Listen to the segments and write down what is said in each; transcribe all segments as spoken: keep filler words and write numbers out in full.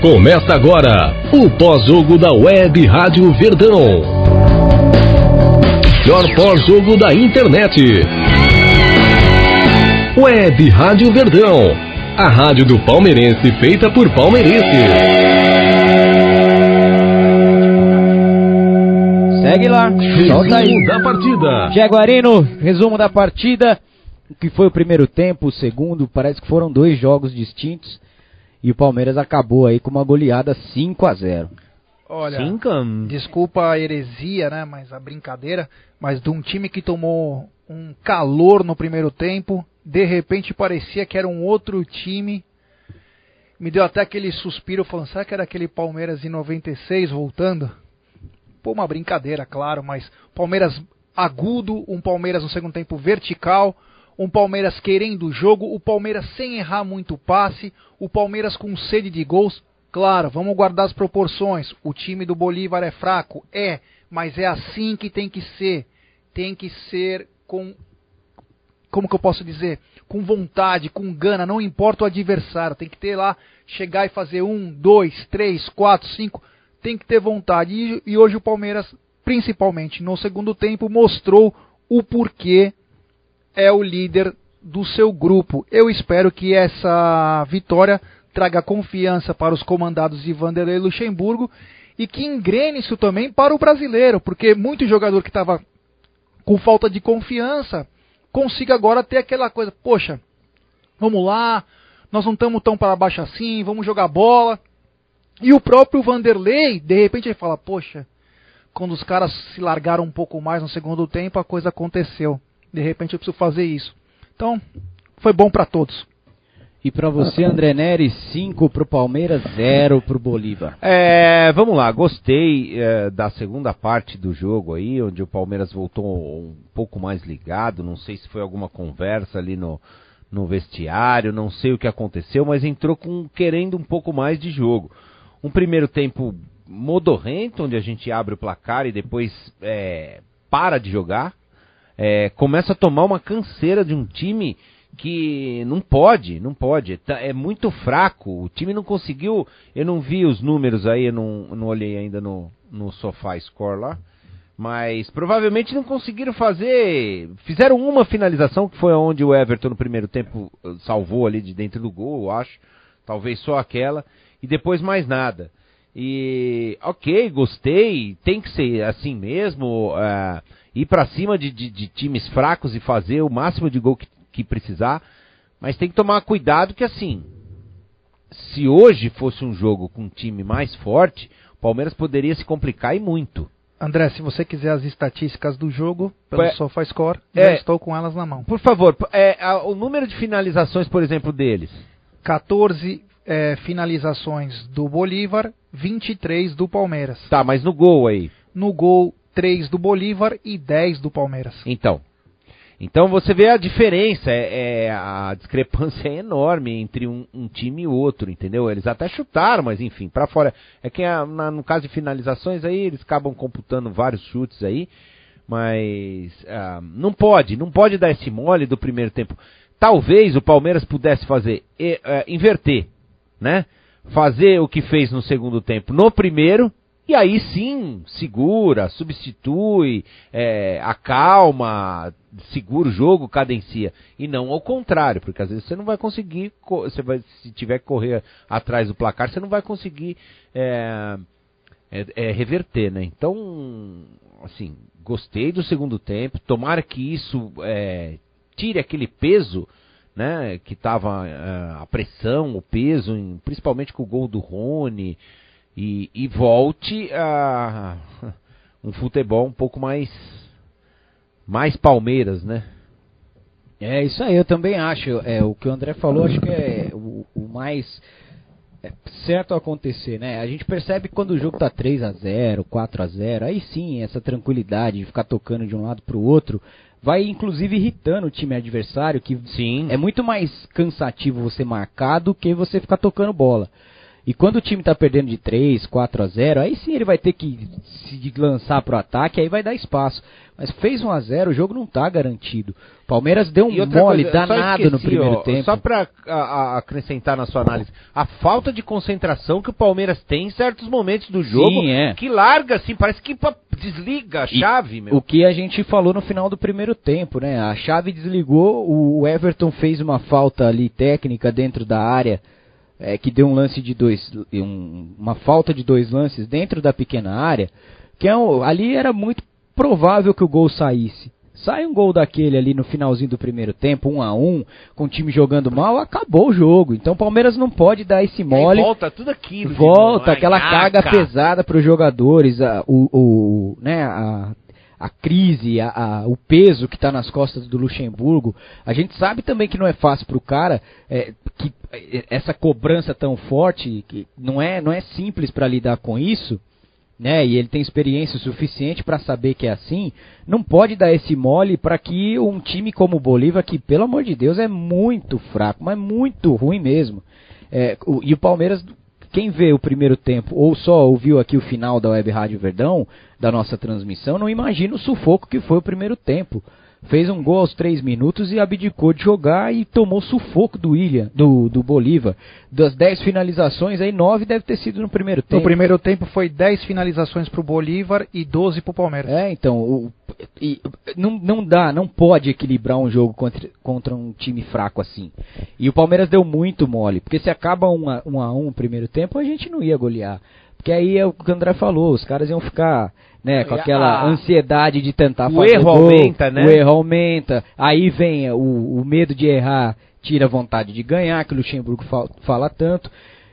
Começa agora o pós-jogo da Web Rádio Verdão. Melhor pós-jogo da internet. Web Rádio Verdão, a rádio do palmeirense feita por palmeirense. Segue lá, solta aí. Da partida. Jaguarino, resumo da partida. O que foi o primeiro tempo, o segundo, parece que foram dois jogos distintos. E o Palmeiras acabou aí com uma goleada cinco a zero. Olha, Cinco? Desculpa a heresia, né, mas a brincadeira, mas de um time que tomou um calor no primeiro tempo, de repente parecia que era um outro time. Me deu até aquele suspiro falando, será que era aquele Palmeiras em noventa e seis voltando? Pô, uma brincadeira, claro, mas Palmeiras agudo, um Palmeiras no segundo tempo vertical, um Palmeiras querendo o jogo, o Palmeiras sem errar muito passe, o Palmeiras com sede de gols. Claro, vamos guardar as proporções, o time do Bolívar é fraco? É, mas é assim que tem que ser, tem que ser com, como que eu posso dizer, com vontade, com gana, não importa o adversário, tem que ter lá, chegar e fazer um, dois, três, quatro, cinco, tem que ter vontade, e, e hoje o Palmeiras, principalmente no segundo tempo, mostrou o porquê é o líder do seu grupo. Eu espero que essa vitória traga confiança para os comandados de Vanderlei Luxemburgo e que engrene isso também para o brasileiro, porque muito jogador que estava com falta de confiança consiga agora ter aquela coisa, poxa, vamos lá, nós não estamos tão para baixo assim, vamos jogar bola. E o próprio Vanderlei, de repente ele fala, poxa, quando os caras se largaram um pouco mais no segundo tempo, a coisa aconteceu. De repente eu preciso fazer isso. Então, foi bom para todos. E para você, André Neri, cinco pro Palmeiras, zero pro Bolívar. É, vamos lá, gostei é, da segunda parte do jogo aí, onde o Palmeiras voltou um pouco mais ligado, não sei se foi alguma conversa ali no, no vestiário, não sei o que aconteceu, mas entrou com, querendo um pouco mais de jogo. Um primeiro tempo modorrento, onde a gente abre o placar e depois é, para de jogar. É, começa a tomar uma canseira de um time que não pode, não pode, é muito fraco, o time não conseguiu, eu não vi os números aí, eu não, não olhei ainda no, no SofaScore lá, mas provavelmente não conseguiram fazer, fizeram uma finalização, que foi onde o Everton no primeiro tempo salvou ali de dentro do gol, eu acho, talvez só aquela, e depois mais nada. E ok, gostei, tem que ser assim mesmo, uh, ir pra cima de, de, de times fracos e fazer o máximo de gol que, que precisar, mas tem que tomar cuidado que assim, se hoje fosse um jogo com um time mais forte, o Palmeiras poderia se complicar e muito. André, se você quiser as estatísticas do jogo, pelo é, SofaScore, é, já estou com elas na mão. Por favor, é, a, o número de finalizações, por exemplo, deles? quatorze é, finalizações do Bolívar, vinte e três do Palmeiras. Tá, mas no gol aí? No gol, três do Bolívar e dez do Palmeiras. Então, então você vê a diferença, é, é, a discrepância é enorme entre um, um time e outro, entendeu? Eles até chutaram, mas enfim, pra fora. É que a, na, no caso de finalizações aí, eles acabam computando vários chutes aí, mas ah, não pode, não pode dar esse mole do primeiro tempo. Talvez o Palmeiras pudesse fazer, e, uh, inverter, né? Fazer o que fez no segundo tempo no primeiro, e aí sim, segura, substitui, é, acalma, segura o jogo, cadencia. E não ao contrário, porque às vezes você não vai conseguir, você vai, se tiver que correr atrás do placar, você não vai conseguir é, é, é, reverter, né? Então, assim, gostei do segundo tempo, tomara que isso é, tire aquele peso, né, que estava uh, a pressão, o peso, em, principalmente com o gol do Rony, e, e volte a um futebol um pouco mais, mais Palmeiras, né? É isso aí, eu também acho. É, o que o André falou, acho que é o, o mais é, certo a acontecer, né? A gente percebe que quando o jogo tá três a zero, quatro a zero, aí sim, essa tranquilidade de ficar tocando de um lado pro outro, vai inclusive irritando o time adversário, que sim, é muito mais cansativo você marcar do que você ficar tocando bola. E quando o time tá perdendo de três, quatro a zero, aí sim ele vai ter que se lançar pro ataque, aí vai dar espaço. Mas fez um a zero, o jogo não tá garantido. Palmeiras deu um mole coisa, danado esqueci, no primeiro ó, tempo. Só pra a, a, acrescentar na sua análise, a falta de concentração que o Palmeiras tem em certos momentos do jogo, Sim, é. que larga assim, parece que pá, desliga a chave, e, meu. O que a gente falou no final do primeiro tempo, né? A chave desligou, o Everton fez uma falta ali técnica dentro da área, é, que deu um lance de dois, um, uma falta de dois lances dentro da pequena área, que é um, ali era muito provável que o gol saísse. Sai um gol daquele ali no finalzinho do primeiro tempo, um a um, com o time jogando mal, acabou o jogo. Então o Palmeiras não pode dar esse mole. E volta tudo aquilo. Volta, novo, aquela ai, carga aca. pesada para os jogadores, a, o, o, né, a, a crise, a, a, o peso que está nas costas do Luxemburgo. A gente sabe também que não é fácil para o cara, é, que essa cobrança tão forte, que não é, não é simples para lidar com isso. Né, e ele tem experiência suficiente para saber que é assim, não pode dar esse mole para que um time como o Bolívar, que pelo amor de Deus é muito fraco, mas muito ruim mesmo, é, o, e o Palmeiras, quem vê o primeiro tempo ou só ouviu aqui o final da Web Rádio Verdão, da nossa transmissão, não imagina o sufoco que foi o primeiro tempo. Fez um gol aos três minutos e abdicou de jogar e tomou sufoco do William, do, do Bolívar. Das dez finalizações, aí nove deve ter sido no primeiro tempo. No primeiro tempo foi dez finalizações pro Bolívar e doze pro Palmeiras. É, então, o, e, não, não dá, não pode equilibrar um jogo contra, contra um time fraco assim. E o Palmeiras deu muito mole, porque se acaba um a um, a um no primeiro tempo, a gente não ia golear. Porque aí é o que o André falou, os caras iam ficar... Né, com aquela a, ansiedade de tentar o fazer erro gol, aumenta, né? O erro aumenta, aí vem o, o medo de errar, tira a vontade de ganhar, que o Luxemburgo fala, fala tanto.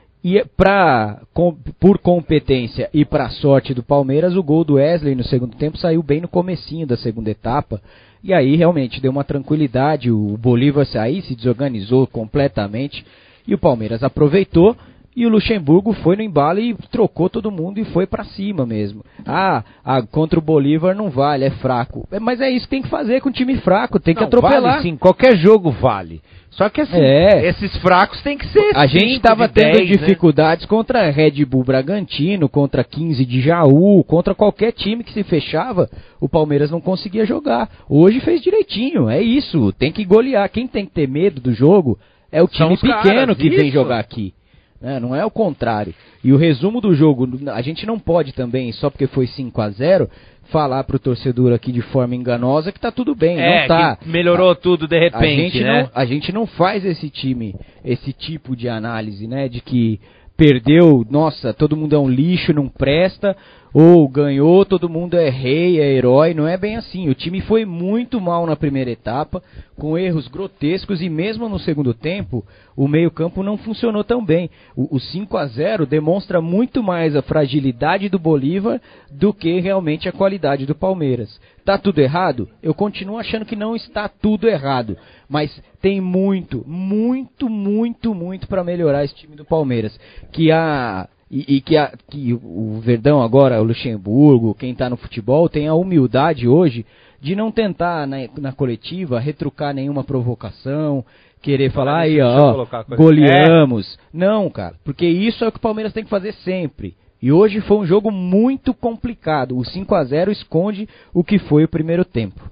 E pra, com, por competência e para sorte do Palmeiras, o gol do Wesley no segundo tempo saiu bem no comecinho da segunda etapa. E aí realmente deu uma tranquilidade, o Bolívar aí se desorganizou completamente e o Palmeiras aproveitou. E o Luxemburgo foi no embalo e trocou todo mundo e foi pra cima mesmo. Ah, ah, contra o Bolívar não vale, é fraco. É, mas é isso que tem que fazer com um time fraco, tem que não, atropelar. Vale sim, qualquer jogo vale. Só que assim, é. esses fracos tem que ser A gente estava tendo dez, dificuldades, né? Contra Red Bull Bragantino, contra quinze de Jaú, contra qualquer time que se fechava, o Palmeiras não conseguia jogar. Hoje fez direitinho, é isso, tem que golear. Quem tem que ter medo do jogo é o time pequeno caras, que isso. vem jogar aqui. É, não é o contrário. E o resumo do jogo, a gente não pode também, só porque foi cinco a zero, falar pro torcedor aqui de forma enganosa que tá tudo bem, é, não tá. Que melhorou a, tudo de repente, a gente né? Não, a gente não faz esse time, esse tipo de análise, né, de que perdeu, nossa, todo mundo é um lixo, não presta, ou ganhou, todo mundo é rei, é herói, não é bem assim. O time foi muito mal na primeira etapa, com erros grotescos, e mesmo no segundo tempo, o meio-campo não funcionou tão bem. O, o cinco a zero demonstra muito mais a fragilidade do Bolívar do que realmente a qualidade do Palmeiras. Tá tudo errado? Eu continuo achando que não está tudo errado, mas tem muito, muito, muito, muito para melhorar esse time do Palmeiras. Que a... E, e que, a, que o Verdão agora, o Luxemburgo, quem está no futebol, tem a humildade hoje de não tentar na, na coletiva retrucar nenhuma provocação, querer falar aí, ó, goleamos. É. Não, cara, porque isso é o que o Palmeiras tem que fazer sempre. E hoje foi um jogo muito complicado. O cinco a zero esconde o que foi o primeiro tempo.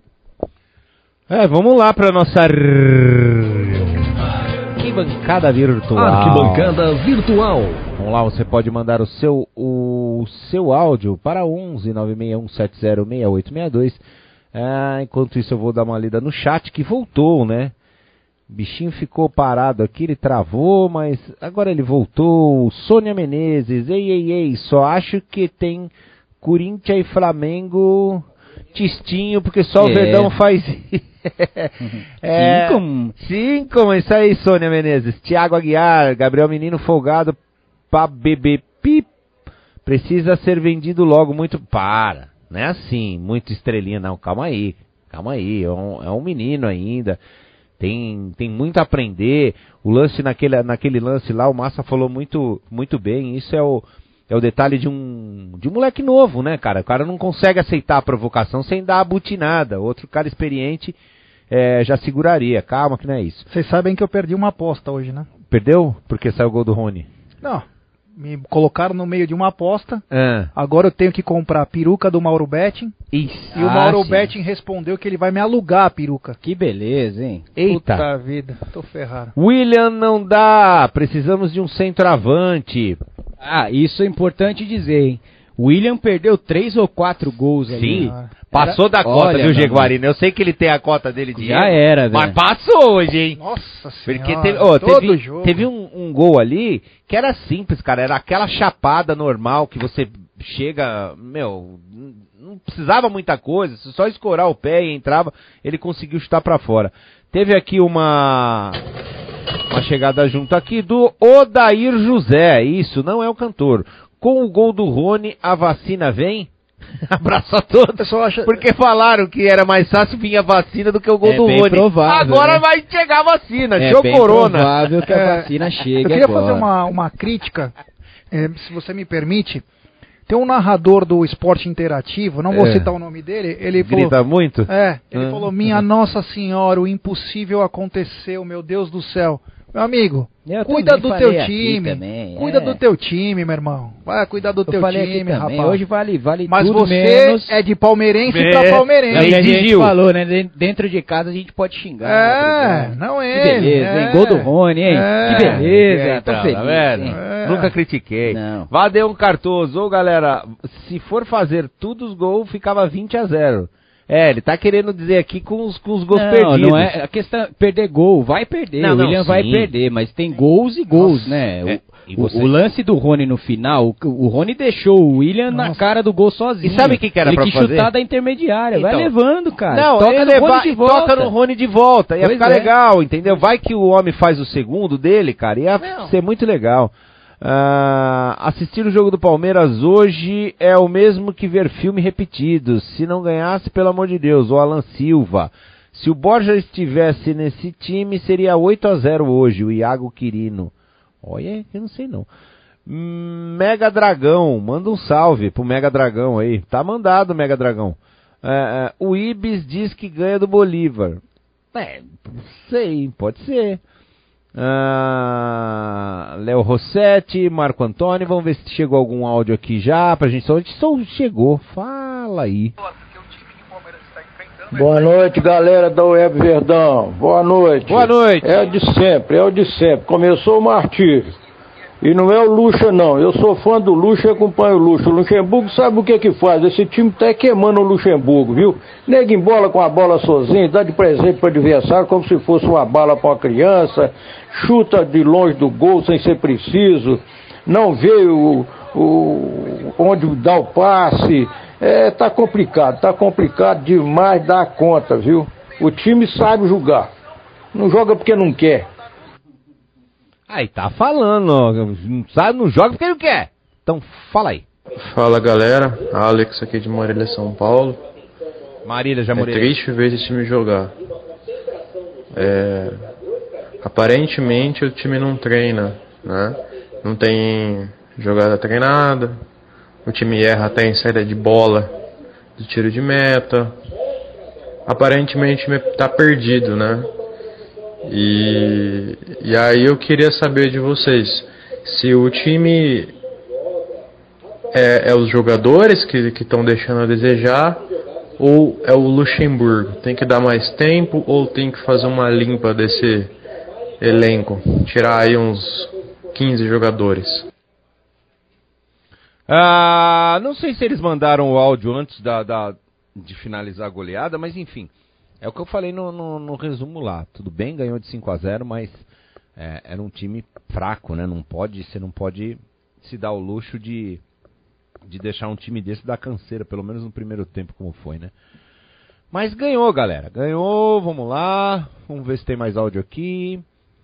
É, vamos lá para nossa arquibancada virtual. Arquibancada virtual. Vamos lá, você pode mandar o seu, o seu áudio para onze nove seis um sete zero seis oito seis dois. Ah, enquanto isso eu vou dar uma lida no chat, que voltou, né? O bichinho ficou parado aqui, ele travou, mas agora ele voltou. Sônia Menezes, ei, ei, ei, só acho que tem Corinthians e Flamengo tistinho, porque só é. o Verdão faz é, cinco? Cinco, isso aí, Sônia Menezes. Tiago Aguiar, Gabriel Menino folgado pra beber pip. Precisa ser vendido logo, muito... Para, não é assim, muito estrelinha, não, calma aí, calma aí, é um, é um menino ainda, tem, tem muito a aprender. O lance, naquele, naquele lance lá, o Massa falou muito, muito bem, isso é o... É o detalhe de um, de um moleque novo, né, cara? O cara não consegue aceitar a provocação sem dar a butinada. Outro cara experiente é, já seguraria. Calma que não é isso. Vocês sabem que eu perdi uma aposta hoje, né? Perdeu? Porque saiu o gol do Rony. Não. me colocaram no meio de uma aposta. Ah. Agora eu tenho que comprar a peruca do Mauro Betting. Isso. E o Mauro Betting respondeu que ele vai me alugar a peruca. Que beleza, hein? Eita. Puta vida, tô ferrado. William não dá, precisamos de um centroavante. Ah, isso é importante dizer, hein? William perdeu três ou quatro gols ali. Sim, Ah. passou da cota, Olha, viu, meu Jaguarino? Eu sei que ele tem a cota dele de Já erro, era, mas velho. passou hoje, hein? Nossa Porque senhora, teve, ó, todo teve, jogo. teve um, um gol ali que era simples, cara. Era aquela chapada normal que você chega, meu, não precisava muita coisa, só escorar o pé e entrava, ele conseguiu chutar pra fora. Teve aqui uma uma chegada junto aqui do Odair José, isso, não é o cantor. Com o gol do Rony, a vacina vem? Abraço a todos. Acha... Porque falaram que era mais fácil vir a vacina do que o gol É do bem Rony. provável, Agora né? vai chegar a vacina, É show bem corona. provável que a É, vacina chegue Eu queria agora. fazer uma, uma crítica, é, se você me permite. Tem um narrador do esporte interativo, não vou É. citar o nome dele, ele Grita falou... muito? É, ele Hum. falou, minha Nossa Senhora, o impossível aconteceu, meu Deus do céu. Meu amigo, Eu cuida também do falei teu aqui time, também, cuida é. do teu time, meu irmão. Vai cuidar do Eu teu falei time, aqui também, rapaz. hoje vale, vale Mas tudo você menos... é de palmeirense É. pra É o palmeirense. que a gente Exigiu. falou, né? De- Dentro de casa a gente pode xingar. É, né? não Que ele. beleza, é. hein? Gol do Rony, hein? É. Que beleza, É, tô então, feliz, tá vendo? hein? É. Nunca critiquei. Não. Vadeon Cartoso, ô galera, se for fazer todos os gols, ficava vinte a zero. É, ele tá querendo dizer aqui com os, com os gols não, perdidos. não é a questão perder gol, vai perder, Não, o não, William vai sim. perder, mas tem gols e gols, Nossa, né? é, O, e o- você- o lance do Rony no final, o, o Rony deixou o William na Nossa. cara do gol sozinho. E sabe o que que era ele pra quis fazer? chutar da intermediária, vai Então, levando, cara. Não, toca ele no leva- Rony de volta. toca no Rony de volta, ia Pois ficar é. legal, entendeu? Vai que o homem faz o segundo dele, cara, ia Não. ser muito legal. Ah, assistir o jogo do Palmeiras hoje é o mesmo que ver filme repetido. Se não ganhasse, pelo amor de Deus, o Alan Silva. Se o Borja estivesse nesse time, seria oito a zero hoje, o Iago Quirino. Olha, eu não sei não. Hum, Mega Dragão, manda um salve pro Mega Dragão aí. Tá mandado, Mega Dragão. É, é, o Ibis diz que ganha do Bolívar. É, não sei, pode ser. Ah, Léo Rossetti, Marco Antônio, vamos ver se chegou algum áudio aqui já pra gente. Só, só chegou, fala aí. Boa noite, galera da Web Verdão. Boa noite. Boa noite. É o de sempre, é o de sempre. Começou o martírio. E não é o Lucha, não. Eu sou fã do Lucha e acompanho o Lucha. O Luxemburgo sabe o que que faz. Esse time tá queimando o Luxemburgo, viu? Nego embola com a bola sozinho, dá de presente pro adversário como se fosse uma bala pra uma criança. Chuta de longe do gol sem ser preciso. Não vê o, o, onde dá o passe. É, tá complicado, tá complicado demais dar conta, viu? O time sabe jogar. Não joga porque não quer. Aí tá falando, ó, não sabe, não joga porque não quer. Então fala aí. Fala galera, Alex aqui de Marília, São Paulo. Marília, já É morei. triste ver esse time jogar. É, aparentemente o time não treina, né? Não tem jogada treinada. O time erra até em saída de bola, de tiro de meta. Aparentemente o time tá perdido, né? E, e aí eu queria saber de vocês se o time é, é os jogadores que estão deixando a desejar ou é o Luxemburgo. Tem que dar mais tempo ou tem que fazer uma limpa desse elenco, tirar aí uns quinze jogadores. Ah, não sei se eles mandaram o áudio antes da, da, de finalizar a goleada, mas enfim. É o que eu falei no, no, no resumo lá. Tudo bem, ganhou de cinco a zero, mas é, era um time fraco, né? Não pode, você não pode se dar o luxo de, de deixar um time desse dar canseira, pelo menos no primeiro tempo, como foi, né? Mas ganhou, galera. Ganhou, vamos lá. Vamos ver se tem mais áudio aqui.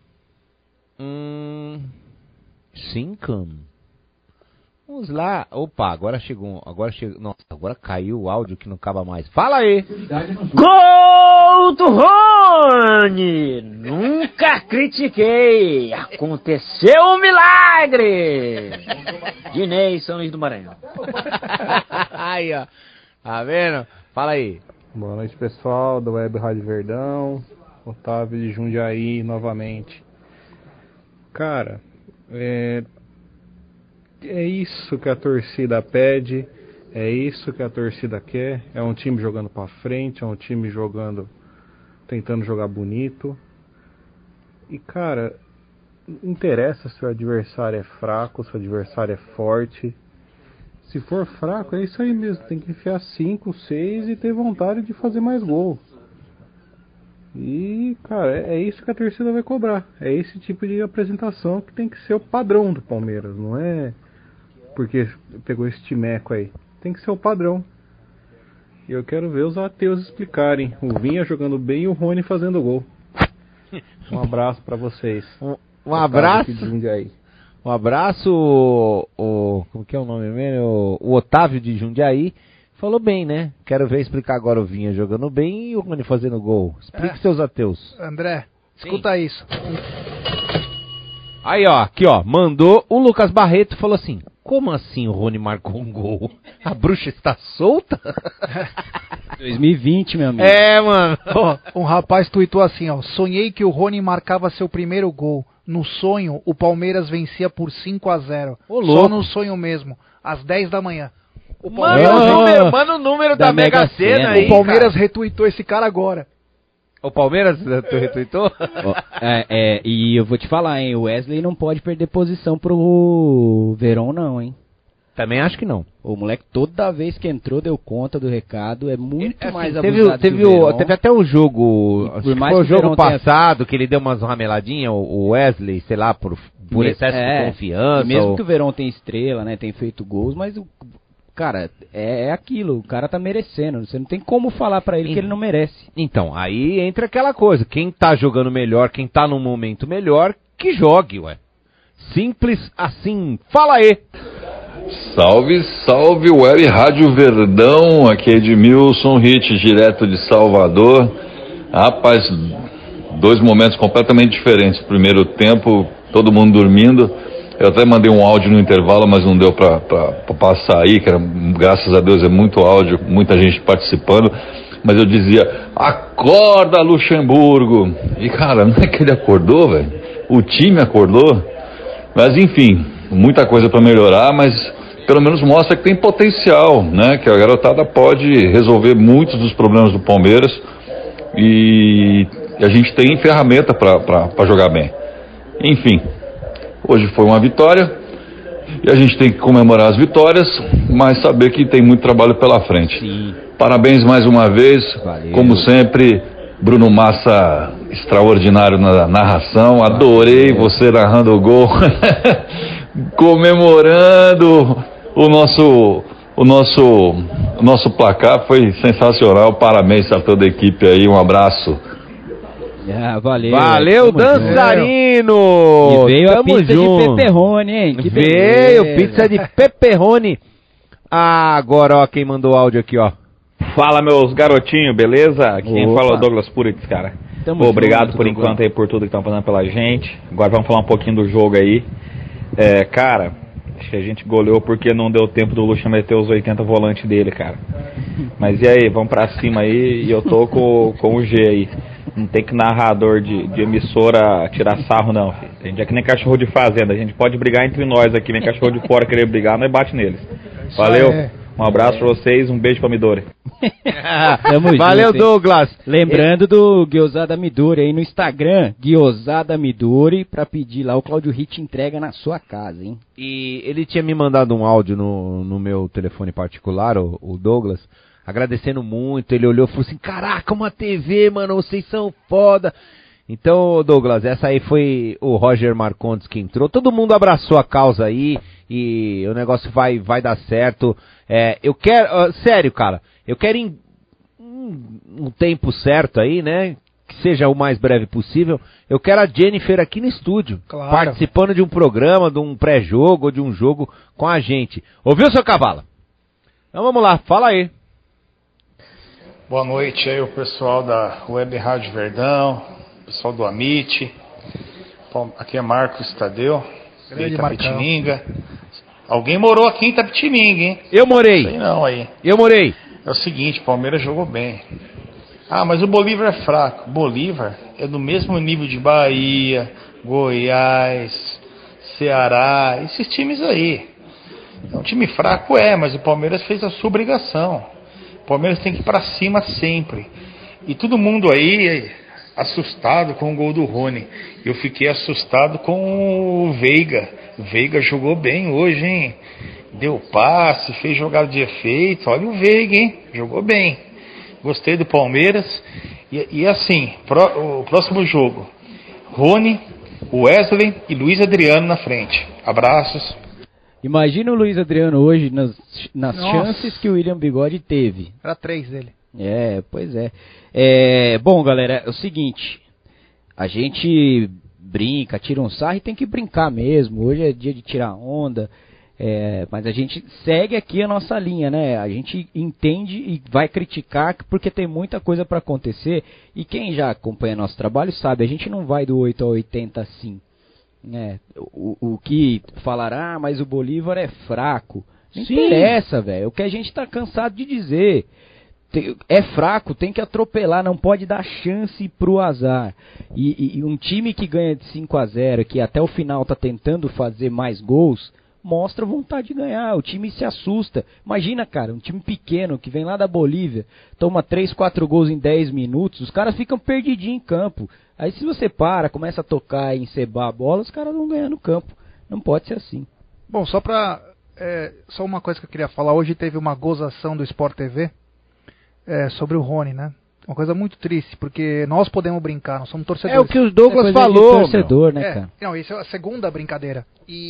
Hum, sim, cam. Vamos lá. Opa, agora chegou. Agora chegou. Nossa, agora caiu o áudio que não acaba mais. Fala aí! Gol do Rony! Nunca critiquei! Aconteceu um milagre! Dinei, São Luís do Maranhão. Aí, ó. Tá vendo? Fala aí. Boa noite, pessoal da Web Rádio Verdão. Otávio de Jundiaí novamente. Cara, é... é isso que a torcida pede, é isso que a torcida quer. É um time jogando pra frente, é um time jogando, tentando jogar bonito. E cara, não interessa se o adversário é fraco, se o adversário é forte. Se for fraco, é isso aí mesmo, tem que enfiar cinco, seis e ter vontade de fazer mais gol. E, cara, é isso que a torcida vai cobrar. É esse tipo de apresentação que tem que ser o padrão do Palmeiras. Não é porque pegou esse timeco aí. Tem que ser o padrão. E eu quero ver os ateus explicarem. O Vinha jogando bem e o Rony fazendo gol. Um abraço pra vocês. Um, um abraço. Um abraço, o, o... Como que é o nome mesmo? O, o Otávio de Jundiaí. Falou bem, né? Quero ver explicar agora o Vinha jogando bem e o Rony fazendo gol. Explique, é. seus ateus. André, escuta Sim. isso. Aí, ó, aqui, ó. Mandou o Lucas Barreto, falou assim: como assim o Rony marcou um gol? A bruxa está solta? dois mil e vinte, meu amigo. É, mano. Oh, um rapaz tweetou assim, ó: sonhei que o Rony marcava seu primeiro gol. No sonho, o Palmeiras vencia por cinco a zero. Ô, Só no sonho mesmo, às dez da manhã. O Palmeiras, manda, o número, manda o número da, da Mega Sena aí. O Palmeiras cara. retweetou esse cara agora. O Palmeiras tu retweetou? é, é, e eu vou te falar, hein, o Wesley não pode perder posição pro Verón não, hein. Também acho que não. O moleque toda vez que entrou deu conta do recado, é muito é, assim, mais teve, abusado teve, que o Verón. Teve até o jogo, acho por que mais foi o jogo passado, tenha... que ele deu umas rameladinhas, o Wesley, sei lá, por, por excesso é, de confiança. Mesmo ou... que o Verón tem estrela, né, tem feito gols, mas o cara, é, é aquilo, o cara tá merecendo, você não tem como falar pra ele e... que ele não merece. Então, aí entra aquela coisa, quem tá jogando melhor, quem tá num momento melhor, que jogue, ué. Simples assim. Fala aí! Salve, salve, Web Rádio Verdão, aqui é Edmilson Hit, direto de Salvador. Rapaz, dois momentos completamente diferentes. Primeiro tempo, todo mundo dormindo. Eu até mandei um áudio no intervalo, mas não deu pra, pra, pra passar aí, que era, graças a Deus é muito áudio, muita gente participando. Mas eu dizia, acorda Luxemburgo! E cara, não é que ele acordou, velho? O time acordou. Mas enfim, muita coisa para melhorar, mas pelo menos mostra que tem potencial, né? Que a garotada pode resolver muitos dos problemas do Palmeiras e a gente tem ferramenta para jogar bem. Enfim, hoje foi uma vitória e a gente tem que comemorar as vitórias, mas saber que tem muito trabalho pela frente. Sim. Parabéns mais uma vez, Valeu. Como sempre, Bruno Massa, extraordinário na narração, adorei Valeu. Você narrando o gol, comemorando o nosso, o nosso, o nosso placar, foi sensacional, parabéns a toda a equipe aí, um abraço. Ah, valeu, valeu dançarino! E veio Tamo a pizza junto. de pepperoni, hein? Que veio beleza. Pizza de pepperoni. Ah, agora, ó, quem mandou áudio aqui, ó. Fala, meus garotinhos, beleza? Aqui quem fala é o Douglas Puritz, cara. Pô, obrigado junto, por enquanto bom. Aí por tudo que estão fazendo pela gente. Agora vamos falar um pouquinho do jogo aí. É, cara, acho que a gente goleou porque não deu tempo do Lucha meter os oitenta volantes dele, cara. Mas e aí, vamos pra cima aí e eu tô com, com o G aí. Não tem que narrador de, de emissora tirar sarro não, filho. A gente é que nem cachorro de fazenda, a gente pode brigar entre nós aqui, nem cachorro de fora querer brigar, nós bate neles. Valeu, um abraço pra vocês, um beijo pra Midori. Valeu, junto, Douglas. Lembrando do Guiosada Midori aí no Instagram, Guiosada Midori, pra pedir lá, o Claudio Hit entrega na sua casa, hein? E ele tinha me mandado um áudio no, no meu telefone particular, o, o Douglas, agradecendo muito. Ele olhou e falou assim: caraca, uma T V, mano, vocês são foda. Então, Douglas, essa aí foi o Roger Marcondes que entrou. Todo mundo abraçou a causa aí e o negócio vai, vai dar certo. É, eu quero, uh, sério, cara, eu quero em um, um tempo certo aí, né? Que seja o mais breve possível. Eu quero a Jennifer aqui no estúdio, claro, participando de um programa, de um pré-jogo ou de um jogo com a gente. Ouviu, seu cavalo? Então vamos lá, fala aí. Boa noite aí o pessoal da Web Rádio Verdão, pessoal do Amit. Aqui é Marcos Tadeu, de Itapetininga. Alguém morou aqui em Itapetininga, hein? Eu morei. Sei não aí. Eu morei. É o seguinte, o Palmeiras jogou bem. Ah, mas o Bolívar é fraco. Bolívar é do mesmo nível de Bahia, Goiás, Ceará, esses times aí. É um time fraco, é, mas o Palmeiras fez a sua obrigação. O Palmeiras tem que ir pra cima sempre. E todo mundo aí assustado com o gol do Rony. Eu fiquei assustado com o Veiga. O Veiga jogou bem hoje, hein? Deu passe, fez jogada de efeito. Olha o Veiga, hein? Jogou bem. Gostei do Palmeiras. E, e assim, pro, o próximo jogo: Rony, Wesley e Luiz Adriano na frente. Abraços. Imagina o Luiz Adriano hoje nas, nas chances que o William Bigode teve. Era três dele. É, pois é. é. Bom, galera, é o seguinte. A gente brinca, tira um sarro e tem que brincar mesmo. Hoje é dia de tirar onda. É, mas a gente segue aqui a nossa linha, né? A gente entende e vai criticar porque tem muita coisa para acontecer. E quem já acompanha nosso trabalho sabe, a gente não vai do oito ao oitenta assim. É, o, o que falará, ah, mas o Bolívar é fraco. Não Sim. interessa, velho. O que a gente tá cansado de dizer. Tem, é fraco, tem que atropelar, não pode dar chance pro azar. E, e, e um time que ganha de cinco a zero, que até o final tá tentando fazer mais gols, mostra vontade de ganhar. O time se assusta. Imagina, cara, um time pequeno que vem lá da Bolívia, toma três, quatro gols em dez minutos, os caras ficam perdidinhos em campo. Aí se você para, começa a tocar e encebar a bola, os caras vão ganhar no campo. Não pode ser assim. Bom, só pra... É, só uma coisa que eu queria falar. Hoje teve uma gozação do Sport T V é, sobre o Rony, né? Uma coisa muito triste, porque nós podemos brincar, nós somos torcedores. É o que o Douglas é falou, torcedor, né, é, cara? Não, essa é a segunda brincadeira.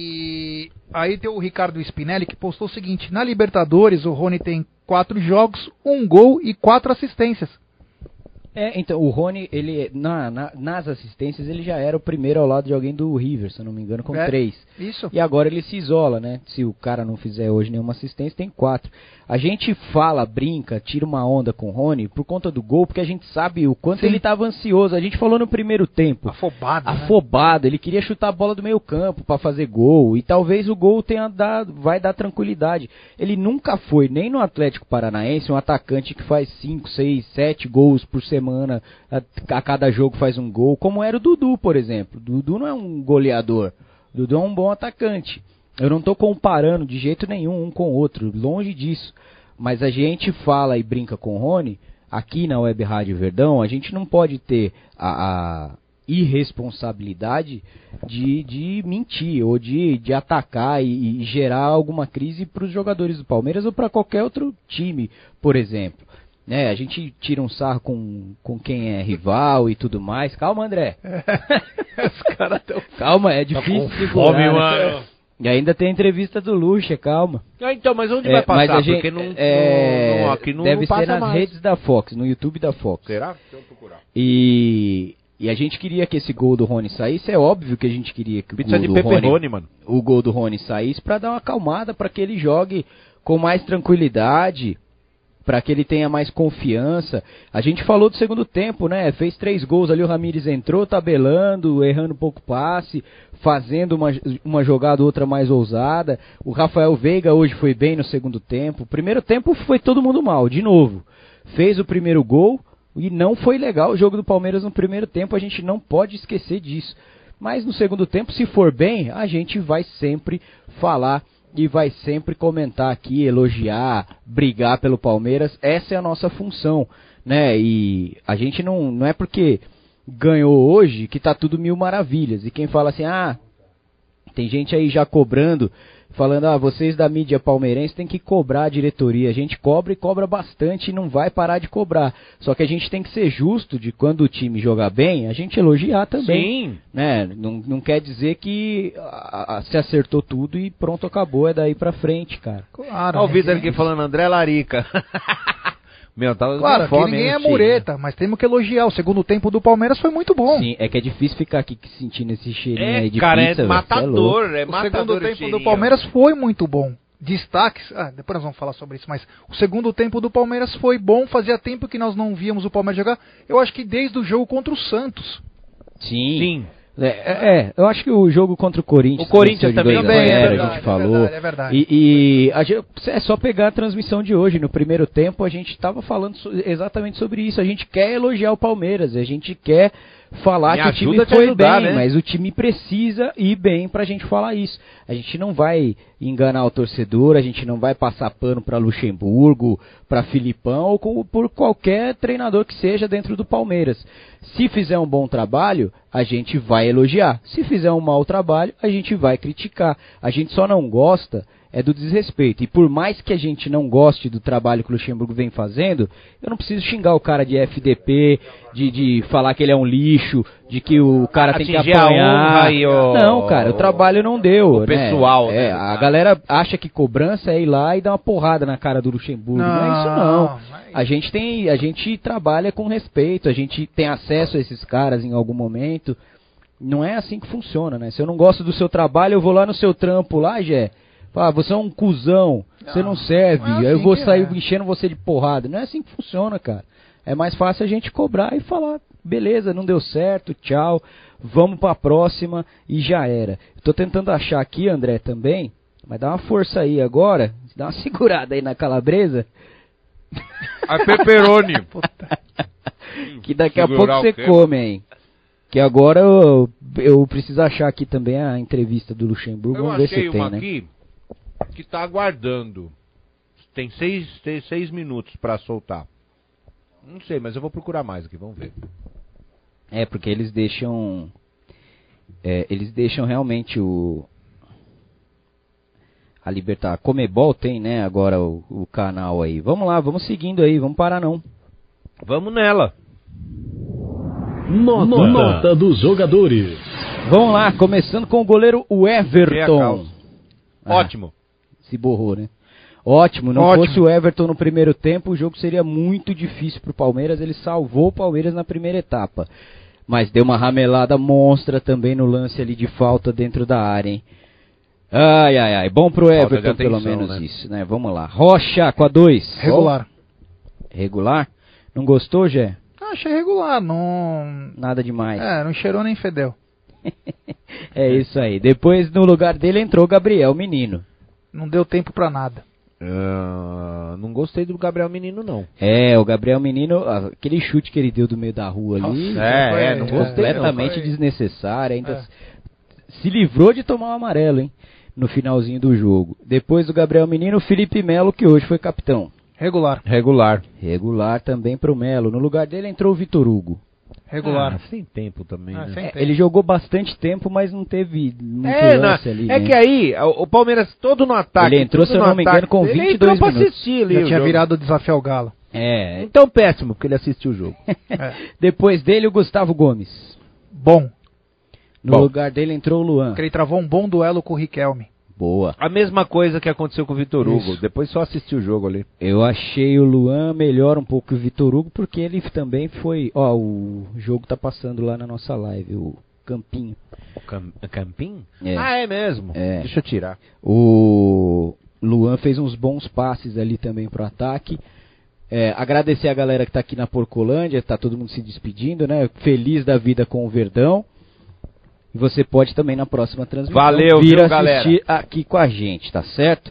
E aí tem o Ricardo Spinelli que postou o seguinte: na Libertadores o Rony tem quatro jogos, um gol e quatro assistências. É, então, o Rony, ele, na, na, nas assistências, ele já era o primeiro ao lado de alguém do River, se eu não me engano, com é, três. Isso. E agora ele se isola, né? Se o cara não fizer hoje nenhuma assistência, tem quatro. A gente fala, brinca, tira uma onda com o Rony por conta do gol, porque a gente sabe o quanto Sim. ele estava ansioso. A gente falou no primeiro tempo. Afobado, Afobado. Né? Ele queria chutar a bola do meio campo para fazer gol. E talvez o gol tenha dado, vai dar tranquilidade. Ele nunca foi, nem no Atlético Paranaense, um atacante que faz cinco, seis, sete gols por semana. A, a cada jogo faz um gol, como era o Dudu, por exemplo. O Dudu não é um goleador. O Dudu é um bom atacante. Eu não estou comparando de jeito nenhum um com o outro, longe disso. Mas a gente fala e brinca com o Rony, aqui na Web Rádio Verdão, a gente não pode ter a, a irresponsabilidade de, de mentir ou de, de atacar e, e gerar alguma crise para os jogadores do Palmeiras ou para qualquer outro time, por exemplo. Né, a gente tira um sarro com, com quem é rival e tudo mais. Calma, André. Os caras tão... Calma, é difícil tá segurar. Fome, né? mano. E ainda tem a entrevista do Lucha, calma. Ah, então, mas onde é, vai passar? Mas a gente, Porque não, é, não, não, aqui não deve não passa ser nas mais. redes da Fox, no YouTube da Fox. Será? Deixa eu procurar. E, e a gente queria que esse gol do Rony saísse. É óbvio que a gente queria que o Pizza gol, de do pepperoni, Rony, mano. o gol do Rony saísse para dar uma acalmada, para que ele jogue com mais tranquilidade, para que ele tenha mais confiança. A gente falou do segundo tempo, né? Fez três gols ali, o Ramires entrou tabelando, errando um pouco passe, fazendo uma, uma jogada outra mais ousada. O Rafael Veiga hoje foi bem no segundo tempo. Primeiro tempo foi todo mundo mal, de novo. Fez o primeiro gol e não foi legal o jogo do Palmeiras no primeiro tempo, a gente não pode esquecer disso. Mas no segundo tempo, se for bem, a gente vai sempre falar e vai sempre comentar aqui, elogiar, brigar pelo Palmeiras. Essa é a nossa função, né? E a gente não, não é porque ganhou hoje que tá tudo mil maravilhas. E quem fala assim, ah, tem gente aí já cobrando, falando, ah, vocês da mídia palmeirense tem que cobrar a diretoria. A gente cobra e cobra bastante e não vai parar de cobrar. Só que a gente tem que ser justo de quando o time jogar bem, a gente elogiar também. Sim. Né? Não, não quer dizer que a, a, se acertou tudo e pronto, acabou, é daí pra frente, cara. Claro. Olha o Vitor aqui falando, André Larica. Meu, tava claro, fome, que ninguém hein, é mureta, mas temos que elogiar. O segundo tempo do Palmeiras foi muito bom. Sim, é que é difícil ficar aqui sentindo esse cheirinho é, aí de cara, pizza. É matador, é, é o matador. segundo tempo cheirinho. do Palmeiras foi muito bom. Destaques, ah, depois nós vamos falar sobre isso, mas o segundo tempo do Palmeiras foi bom. Fazia tempo que nós não víamos o Palmeiras jogar. Eu acho que desde o jogo contra o Santos. Sim. Sim. É, é, eu acho que o jogo contra o Corinthians... O Corinthians também, também é, era, verdade, a gente falou. É verdade, é verdade. E, e a gente, é só pegar a transmissão de hoje. No primeiro tempo a gente estava falando so, exatamente sobre isso. A gente quer elogiar o Palmeiras, a gente quer falar Me que o time ajuda a te foi ajudar, bem, né? mas o time precisa ir bem pra gente falar isso. A gente não vai enganar o torcedor, a gente não vai passar pano pra Luxemburgo, pra Filipão ou com- por qualquer treinador que seja dentro do Palmeiras. Se fizer um bom trabalho, a gente vai elogiar. Se fizer um mau trabalho, a gente vai criticar. A gente só não gosta é do desrespeito. E por mais que a gente não goste do trabalho que o Luxemburgo vem fazendo, eu não preciso xingar o cara de F D P, de, de falar que ele é um lixo, de que o cara tem que Atingir a apanhar. honra e o- Não, cara, o trabalho não deu. o né? pessoal, É, né? a galera acha que cobrança é ir lá e dar uma porrada na cara do Luxemburgo. Não, é isso não. A gente tem, a gente trabalha com respeito, a gente tem acesso a esses caras em algum momento. Não é assim que funciona, né? Se eu não gosto do seu trabalho, eu vou lá no seu trampo lá, Gé. Ah, você é um cuzão, você não serve, não é eu assim vou que sair é. enchendo você de porrada. Não é assim que funciona, cara. É mais fácil a gente cobrar e falar, beleza, não deu certo, tchau, vamos pra próxima e já era. Tô tentando achar aqui, André, também, mas dá uma força aí agora, dá uma segurada aí na calabresa. A pepperoni. Que daqui a Segurar pouco o você quê, come aí. Que agora eu, eu preciso achar aqui também a entrevista do Luxemburgo, Eu vamos ver achei se tem, uma né? aqui que tá aguardando. Tem seis, tem seis minutos pra soltar. Não sei, mas eu vou procurar mais aqui, vamos ver. É, porque eles deixam. É, eles deixam realmente o. A Libertar. Comebol tem, né, agora o, o canal aí. Vamos lá, vamos seguindo aí, vamos parar não. Vamos nela. Nota, Nota dos jogadores. Vamos lá, começando com o goleiro o Everton. Ah, Ótimo. se borrou, né? Ótimo, não Ótimo. fosse o Everton no primeiro tempo, o jogo seria muito difícil pro Palmeiras. Ele salvou o Palmeiras na primeira etapa. Mas deu uma ramelada monstra também no lance ali de falta dentro da área, hein? Ai, ai, ai. Bom pro Falta de Everton, pelo atenção, menos né? isso, né? Vamos lá. Rocha com a dois. Regular. Regular? Não gostou, Gé? Ah, achei regular, não. Nada demais. É, não cheirou nem fedeu. É isso aí. Depois, no lugar dele, entrou o Gabriel, menino. Não deu tempo pra nada. Ah, não gostei do Gabriel Menino, não. É, o Gabriel Menino, aquele chute que ele deu do meio da rua ali, Nossa, é, foi- é, não gostei, completamente foi- desnecessário. Ainda É. s- se livrou de tomar o amarelo, hein? No finalzinho do jogo. Depois do Gabriel Menino, o Felipe Melo, que hoje foi capitão. Regular. Regular. Regular também pro Melo. No lugar dele entrou o Vitor Hugo. Regular. Ah, sem tempo também, Ah, né? sem É, tempo. ele jogou bastante tempo, mas não teve muito É, na- lance ali. é né? que aí, o, o Palmeiras todo no ataque. Ele entrou, todo se eu no não me ataque, engano, com ele vinte e entrou dois pra minutos. assistir ali Já o tinha jogo. virado o desafio ao Galo. É. Então péssimo, porque ele assistiu o jogo. É. Depois dele, o Gustavo Gomes. Bom, No Bom. lugar dele entrou o Luan. porque ele travou um bom duelo com o Riquelme. Boa. A mesma coisa que aconteceu com o Vitor Hugo. Isso. Depois só assistiu o jogo ali. Eu achei o Luan melhor um pouco que o Vitor Hugo, porque ele também foi... Ó, o jogo tá passando lá na nossa live, o Campinho. O Cam Campinho? É. Ah, é mesmo? É. Deixa eu tirar. O Luan fez uns bons passes ali também pro ataque. É, agradecer a galera que tá aqui na Porcolândia, tá todo mundo se despedindo, né? Feliz da vida com o Verdão. E você pode também na próxima transmissão Valeu, vir viu, assistir aqui com a gente, tá certo?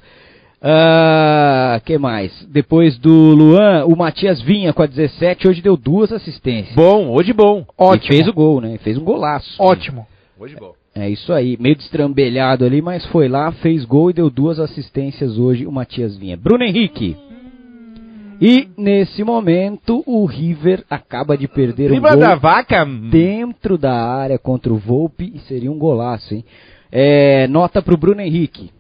Ah, que mais? Depois do Luan, o Matias Vinha com a dezessete, hoje deu duas assistências. Bom, hoje bom. E fez o gol, né? Fez um golaço. Ótimo. Hoje bom. É isso aí, meio destrambelhado ali, mas foi lá, fez gol e deu duas assistências hoje o Matias Vinha. Bruno Henrique. E nesse momento o River acaba de perder um Riva gol da vaca. dentro da área contra o Volpi e seria um golaço, hein? É, nota pro Bruno Henrique.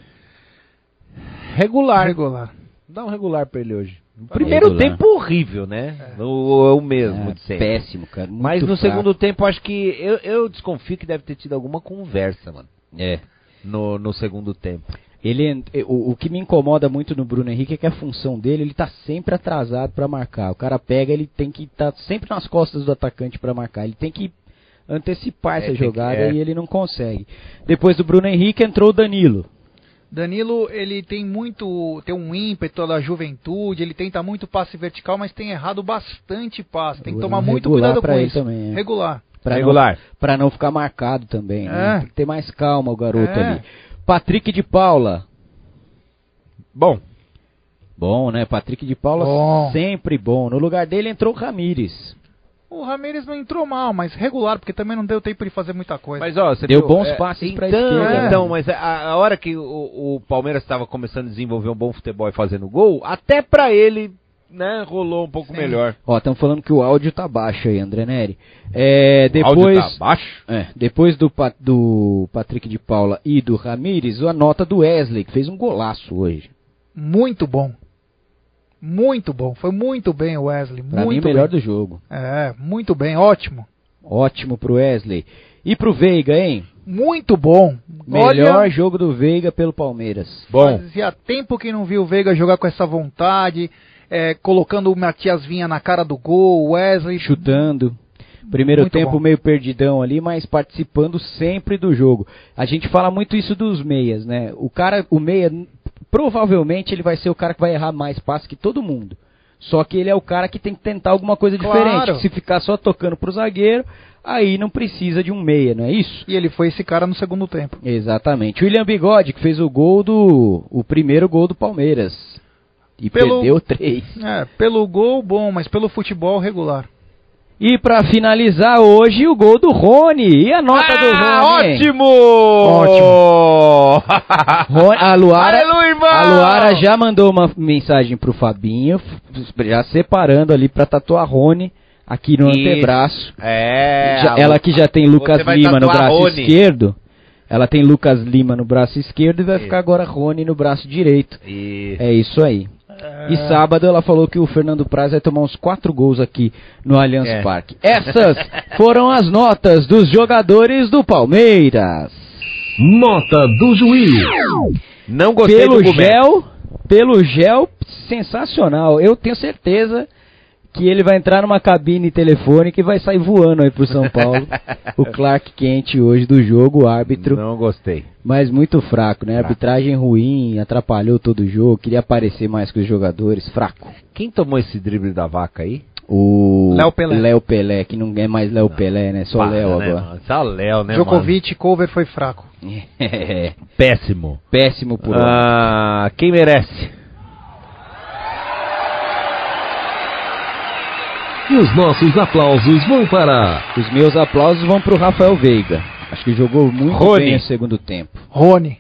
Regular. Regular. Dá um regular pra ele hoje. O primeiro Regular. tempo horrível, né? O, o mesmo É, de sempre. péssimo, cara. muito Mas no fraco. segundo tempo, acho que eu, eu desconfio que deve ter tido alguma conversa, mano. É. No, no segundo tempo. Ele, o, o que me incomoda muito no Bruno Henrique é que a função dele, ele tá sempre atrasado pra marcar. O cara pega, ele tem que estar tá sempre nas costas do atacante pra marcar. Ele tem que antecipar É, essa tem que- jogada é. e ele não consegue. Depois do Bruno Henrique entrou o Danilo. Danilo, ele tem muito, tem um ímpeto da juventude, ele tenta muito passe vertical, mas tem errado bastante passe. Tem que tomar muito Regular cuidado pra com ele isso. também, é. Regular. Pra Regular. Não, pra não ficar marcado também, né? É. Tem que ter mais calma o garoto É. ali. Patrick de Paula. Bom. Bom, né? Patrick de Paula Bom. sempre bom. No lugar dele entrou o Ramires. O Ramírez não entrou mal, mas regular, porque também não deu tempo de fazer muita coisa. Mas, ó, você deu viu, bons é, passes então, pra esquerda. Então, mas a, a hora que o, o Palmeiras estava começando a desenvolver um bom futebol e fazendo gol, até pra ele, né, rolou um pouco Sim. melhor. Ó, estão falando que o áudio tá baixo aí, André Neri. É, depois, o áudio tá baixo? É, depois do, do Patrick de Paula e do Ramírez, a nota do Wesley, que fez um golaço hoje. Muito bom. Muito bom, foi muito bem o Wesley. Pra muito mim, o melhor bem. do jogo. É, muito bem, ótimo. Ótimo pro Wesley. E pro Veiga, hein? Muito bom. Melhor Olha, jogo do Veiga pelo Palmeiras. Bom. Fazia tempo que não viu o Veiga jogar com essa vontade, é, colocando o Matias Vinha na cara do gol, o Wesley... Chutando. Primeiro muito tempo bom. meio perdidão ali, mas participando sempre do jogo. A gente fala muito isso dos meias, né? O cara, o meia... Provavelmente ele vai ser o cara que vai errar mais passes que todo mundo. Só que ele é o cara que tem que tentar alguma coisa Claro. diferente. Se ficar só tocando pro zagueiro, aí não precisa de um meia, não é isso? E ele foi esse cara no segundo tempo. Exatamente. O William Bigode, que fez o gol do... O primeiro gol do Palmeiras. E Pelo- perdeu três. É, pelo gol, bom, mas pelo futebol, regular. E pra finalizar hoje, o gol do Rony. E a nota ah, do Rony? Ótimo! Ótimo! Rony, a, Luara, Aleluia, irmão! a Luara já mandou uma mensagem pro Fabinho, já separando ali pra tatuar Rony aqui no Isso. antebraço. É. Já, ela que já tem Lucas vai Lima no tatuar braço Rony. esquerdo. Ela tem Lucas Lima no braço esquerdo e vai ficar agora Rony no braço direito. Isso. É isso aí. E sábado ela falou que o Fernando Praz vai tomar uns quatro gols aqui no Allianz É. Parque. Essas foram as notas dos jogadores do Palmeiras. Nota do juiz. Não gostei Pelo do Gomes. gel, pelo gel, sensacional. Eu tenho certeza que ele vai entrar numa cabine telefônica e vai sair voando aí pro São Paulo. O Clark Kent hoje do jogo, o árbitro. Não gostei. Mas muito fraco, né? Fraco. Arbitragem ruim, atrapalhou todo o jogo, queria aparecer mais que os jogadores, fraco. Quem tomou esse drible da vaca aí? O Léo Pelé. Léo Pelé, que não é mais Léo Pelé, né? Só Para, Léo né, agora. mano? Só Léo, né, Djokovic, cover foi fraco. É, mano? Péssimo. péssimo por hora. Ah, quem merece? E os nossos aplausos vão para... Os meus aplausos vão pro Rafael Veiga. Acho que jogou muito Rony. bem no segundo tempo. Rony.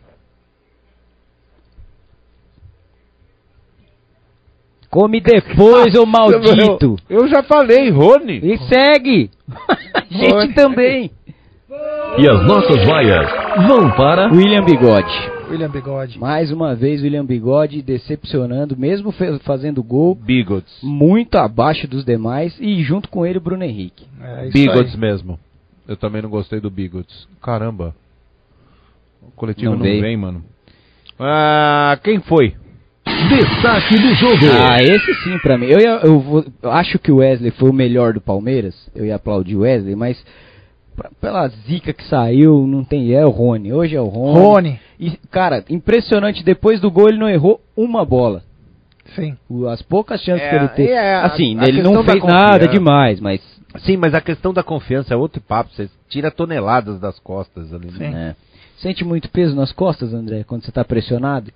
Come depois, ô maldito! Eu, eu já falei, Rony. E segue! A gente Rony. também! E as nossas vaias vão para... William Bigode. William Bigode. Mais uma vez, William Bigode decepcionando, mesmo fe- fazendo gol, Bigodes. muito abaixo dos demais, e junto com ele o Bruno Henrique. É, isso Bigodes aí. mesmo. Eu também não gostei do Bigodes. Caramba. O coletivo Não não, veio. vem, mano. Ah, quem foi? Destaque do jogo. Ah, esse sim pra mim. Eu, ia- eu, vou- eu acho que o Wesley foi o melhor do Palmeiras, eu ia aplaudir o Wesley, mas pra- pela zica que saiu, não tem, é o Rony. Hoje é o Rony. Rony. E, cara, impressionante, depois do gol ele não errou uma bola. Sim. O- As poucas chances É, que ele teve. é, a- assim, a ele questão não da fez confiança. nada demais, mas... Sim, mas a questão da confiança é outro papo. Você tira toneladas das costas ali. Sim. É. Sente muito peso nas costas, André, quando você tá pressionado?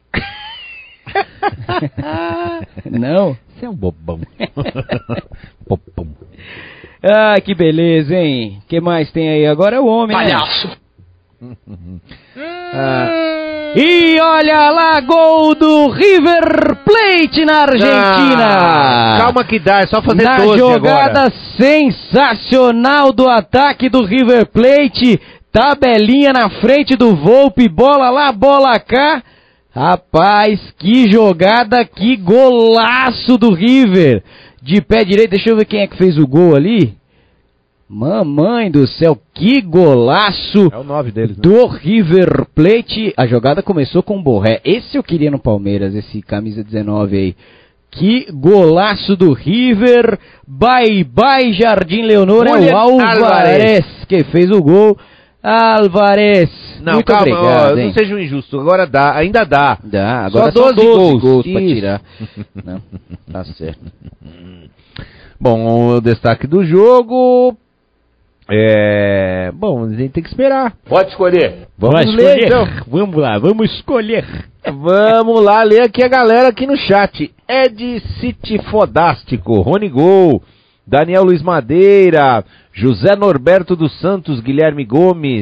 Não? Você é um bobão. Bobão. Ah, que beleza, hein? O que mais tem aí? Agora é o homem, Palhaço. né? Ah. E olha lá, gol do River Plate na Argentina! Ah, calma que dá, é só fazer na doze jogada agora. sensacional do ataque do River Plate, tabelinha na frente do Volpe, bola lá, bola cá. Rapaz, que jogada, que golaço do River. De pé direito, deixa eu ver quem é que fez o gol ali. Mamãe do céu, que golaço É o nove deles, né? do River Plate. A jogada começou com o Borré. Esse eu queria no Palmeiras, esse camisa dezenove aí. Que golaço do River. Bye bye Jardim Leonor. É Julian o Alvarez, Alvarez que fez o gol. Alvarez. Não, Muito calma, obrigado, ó, hein? não seja um injusto. Agora dá, ainda dá. Dá, agora Só são doze gols. gols pra Isso. tirar. Não, tá certo. Bom, o destaque do jogo... É... Bom, a gente tem que esperar. Pode escolher. Vamos Vamos ler, escolher. então. Vamos lá, vamos escolher. Vamos lá ler aqui a galera aqui no chat. Ed City Fodástico, Rony Gol, Daniel Luiz Madeira, José Norberto dos Santos, Guilherme Gomes.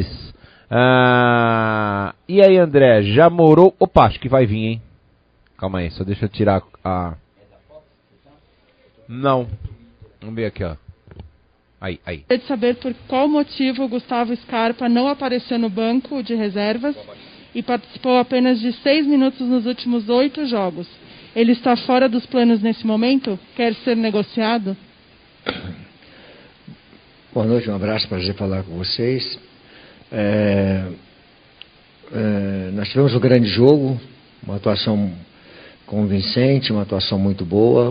Ah, e aí, André, já morou... Opa, acho que vai vir, hein? Calma aí, só deixa eu tirar a... Não. Vamos ver aqui, ó. Aí, aí. Queria saber por qual motivo o Gustavo Scarpa não apareceu no banco de reservas e participou apenas de seis minutos nos últimos oito jogos. Ele está fora dos planos nesse momento? Quer ser negociado? Boa noite, um abraço, prazer falar com vocês. É, é, nós tivemos um grande jogo, uma atuação convincente, uma atuação muito boa,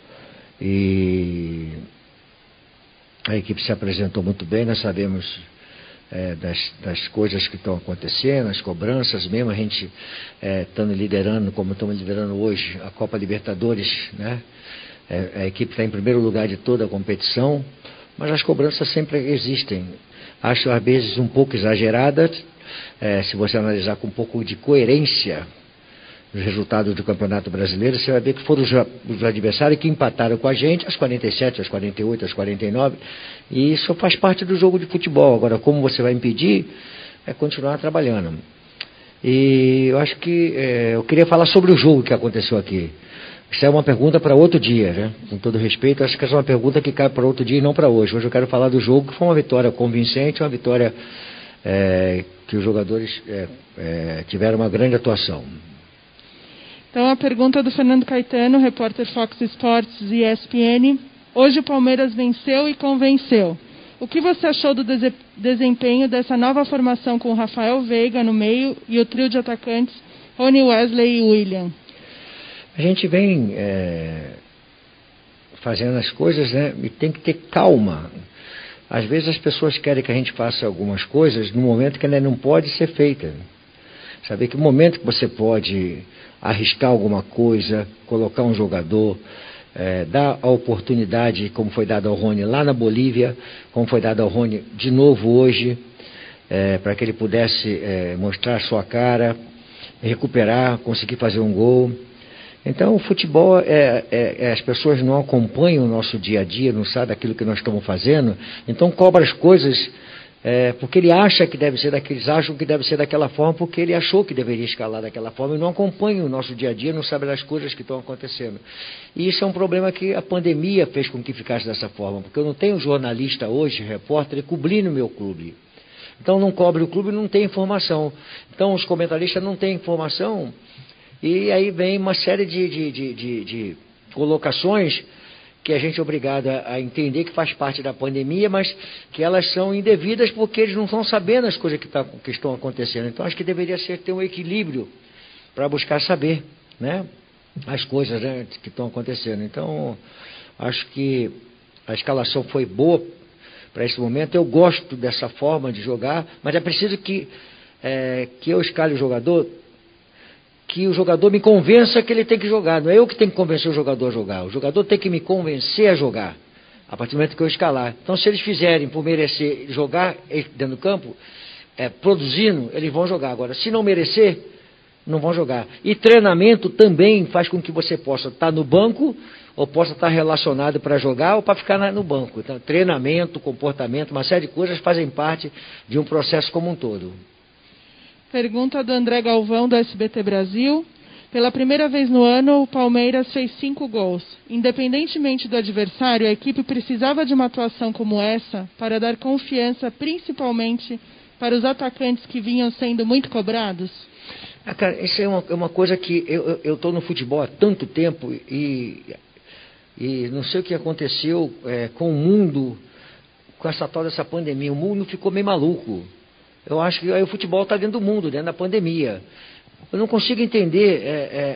e a equipe se apresentou muito bem. Nós sabemos é, das, das coisas que estão acontecendo, as cobranças, mesmo a gente é, estando liderando, como estamos liderando hoje, a Copa Libertadores, né? É, a equipe está em primeiro lugar de toda a competição, mas as cobranças sempre existem. Acho às vezes um pouco exageradas, é, se você analisar com um pouco de coerência os resultados do Campeonato Brasileiro, você vai ver que foram os, os adversários que empataram com a gente, às quarenta e sete, às quarenta e oito, às quarenta e nove, e isso faz parte do jogo de futebol. Agora, como você vai impedir, é continuar trabalhando. E eu acho que é, eu queria falar sobre o jogo que aconteceu aqui. Isso é uma pergunta para outro dia, né? Com todo respeito, acho que essa é uma pergunta que cai para outro dia e não para hoje. Hoje eu quero falar do jogo, que foi uma vitória convincente, uma vitória é, que os jogadores é, é, tiveram uma grande atuação. Então a pergunta do Fernando Caetano, repórter Fox Sports e E S P N. Hoje o Palmeiras venceu e convenceu. O que você achou do dese- desempenho dessa nova formação com o Rafael Veiga no meio e o trio de atacantes Rony, Wesley e William? A gente vem é, fazendo as coisas, né? E tem que ter calma. Às vezes as pessoas querem que a gente faça algumas coisas no momento que ela não pode ser feita. Saber que o momento que você pode arriscar alguma coisa, colocar um jogador, é, dar a oportunidade, como foi dado ao Rony lá na Bolívia, como foi dado ao Rony de novo hoje, é, para que ele pudesse é, mostrar sua cara, recuperar, conseguir fazer um gol. Então o futebol, é, é, é, as pessoas não acompanham o nosso dia a dia, não sabem aquilo que nós estamos fazendo, então cobra as coisas é, porque ele acha que deve ser daqueles, acham que deve ser daquela forma, porque ele achou que deveria escalar daquela forma e não acompanha o nosso dia a dia, não sabe das coisas que estão acontecendo. E isso é um problema que a pandemia fez com que ficasse dessa forma, porque eu não tenho jornalista hoje, repórter, cobrindo o meu clube. Então não cobre o clube e não tem informação. Então os comentaristas não têm informação. E aí vem uma série de, de, de, de, de colocações que a gente é obrigado a, a entender que faz parte da pandemia, mas que elas são indevidas porque eles não estão sabendo as coisas que, tá, que estão acontecendo. Então acho que deveria ser ter um equilíbrio para buscar saber, né, as coisas, né, que estão acontecendo. Então acho que a escalação foi boa para esse momento. Eu gosto dessa forma de jogar, mas é preciso que, é, que eu escale o jogador, que o jogador me convença que ele tem que jogar. Não é eu que tenho que convencer o jogador a jogar. O jogador tem que me convencer a jogar, a partir do momento que eu escalar. Então, se eles fizerem por merecer jogar dentro do campo, é, produzindo, eles vão jogar. Agora, se não merecer, não vão jogar. E treinamento também faz com que você possa estar no banco, ou possa estar relacionado para jogar, ou para ficar na, no banco. Então, treinamento, comportamento, uma série de coisas fazem parte de um processo como um todo. Pergunta do André Galvão, do S B T Brasil. Pela primeira vez no ano, o Palmeiras fez cinco gols. Independentemente do adversário, a equipe precisava de uma atuação como essa para dar confiança, principalmente para os atacantes que vinham sendo muito cobrados? Ah, cara, isso é uma, é uma coisa que eu estou no futebol há tanto tempo e, e não sei o que aconteceu é, com o mundo, com essa tal dessa pandemia. O mundo ficou meio maluco. Eu acho que aí o futebol está dentro do mundo, dentro da pandemia. Eu não consigo entender é, é,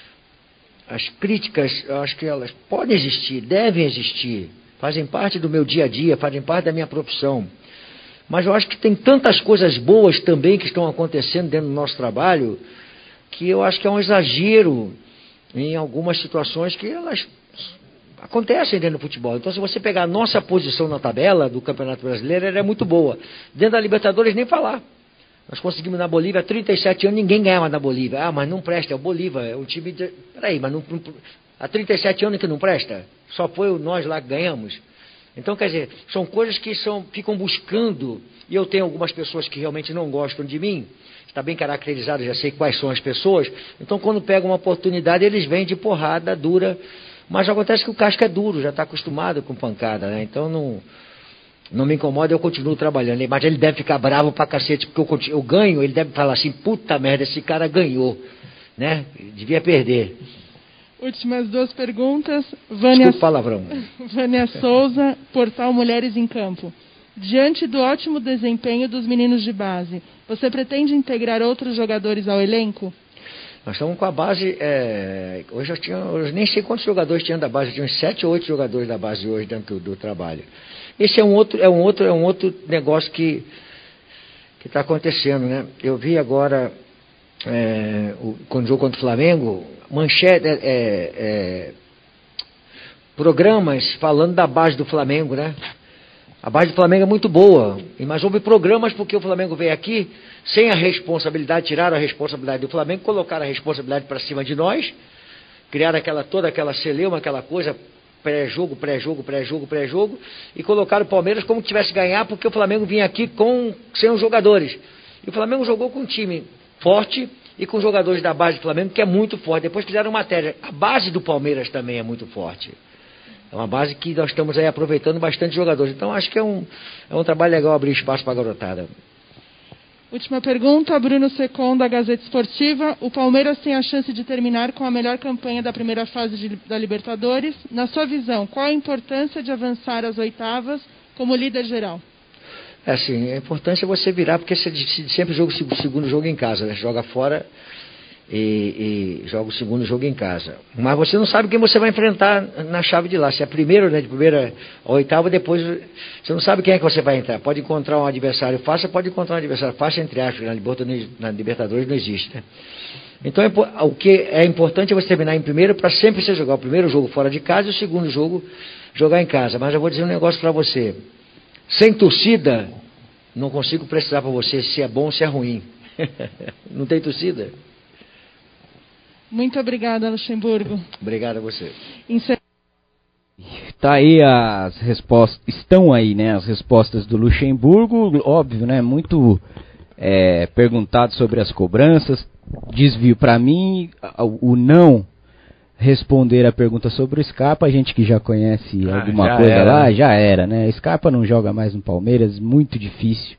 as críticas. Eu acho que elas podem existir, devem existir, fazem parte do meu dia a dia, fazem parte da minha profissão. Mas eu acho que tem tantas coisas boas também que estão acontecendo dentro do nosso trabalho, que eu acho que é um exagero em algumas situações que elas acontecem dentro do futebol. Então, se você pegar a nossa posição na tabela do Campeonato Brasileiro, ela é muito boa. Dentro da Libertadores, nem falar. Nós conseguimos na Bolívia, há trinta e sete anos, ninguém ganhava na Bolívia. Ah, mas não presta, é o Bolívia, é um time... De... Peraí, mas não, não... há trinta e sete anos que não presta? Só foi nós lá que ganhamos? Então, quer dizer, são coisas que são, ficam buscando, e eu tenho algumas pessoas que realmente não gostam de mim, está bem caracterizado, já sei quais são as pessoas, então quando pegam uma oportunidade, eles vêm de porrada dura, mas acontece que o casco é duro, já está acostumado com pancada, né? Então não, não me incomoda, eu continuo trabalhando, mas ele deve ficar bravo pra cacete, porque eu, continuo, eu ganho, ele deve falar assim, puta merda, esse cara ganhou, né? Devia perder. Últimas duas perguntas. Vânia, Desculpa, palavrão. Vânia Souza, Portal Mulheres em Campo. Diante do ótimo desempenho dos meninos de base, você pretende integrar outros jogadores ao elenco? Nós estamos com a base, é, hoje eu, tinha, eu nem sei quantos jogadores tinham da base, eu tinha uns sete ou oito jogadores da base hoje dentro do, do trabalho. Esse é um outro, é um outro, é um outro negócio que que está acontecendo, né? Eu vi agora, é, o, quando o jogo contra o Flamengo, manchete, é, é, programas falando da base do Flamengo, né? A base do Flamengo é muito boa, mas houve programas porque o Flamengo veio aqui sem a responsabilidade, tiraram a responsabilidade do Flamengo, colocaram a responsabilidade para cima de nós, criaram aquela, toda aquela celeuma, aquela coisa, pré-jogo, pré-jogo, pré-jogo, pré-jogo, e colocaram o Palmeiras como que tivesse ganhar porque o Flamengo vinha aqui com, sem os jogadores. E o Flamengo jogou com um time forte e com jogadores da base do Flamengo que é muito forte. Depois fizeram matéria. A base do Palmeiras também é muito forte. É uma base que nós estamos aí aproveitando bastante jogadores. Então acho que é um, é um trabalho legal abrir espaço para a garotada. Última pergunta, Bruno Secon, da Gazeta Esportiva. O Palmeiras tem a chance de terminar com a melhor campanha da primeira fase de, da Libertadores. Na sua visão, qual a importância de avançar às oitavas como líder geral? É assim, a importância é você virar, porque você sempre joga o segundo jogo em casa, né? Joga fora e, e joga o segundo jogo em casa. Mas você não sabe quem você vai enfrentar na chave de lá. Se é primeiro, né, de primeira a oitava, depois você não sabe quem é que você vai entrar. Pode encontrar um adversário fácil, pode encontrar um adversário fácil, entre aspas, na Libertadores, na Libertadores não existe, né? Então o que é importante é você terminar em primeiro para sempre você jogar o primeiro jogo fora de casa e o segundo jogo jogar em casa. Mas eu vou dizer um negócio para você. Sem torcida, não consigo precisar para você se é bom ou se é ruim. Não tem torcida? Muito obrigada, Luxemburgo. Obrigado a você. Encer... Tá aí as respostas, estão aí, né, as respostas do Luxemburgo, óbvio, né, muito é, perguntado sobre as cobranças, desvio para mim, o não responder a pergunta sobre o Scarpa, a gente que já conhece ah, alguma já coisa era. lá, já era, né? Scarpa não joga mais no Palmeiras, muito difícil.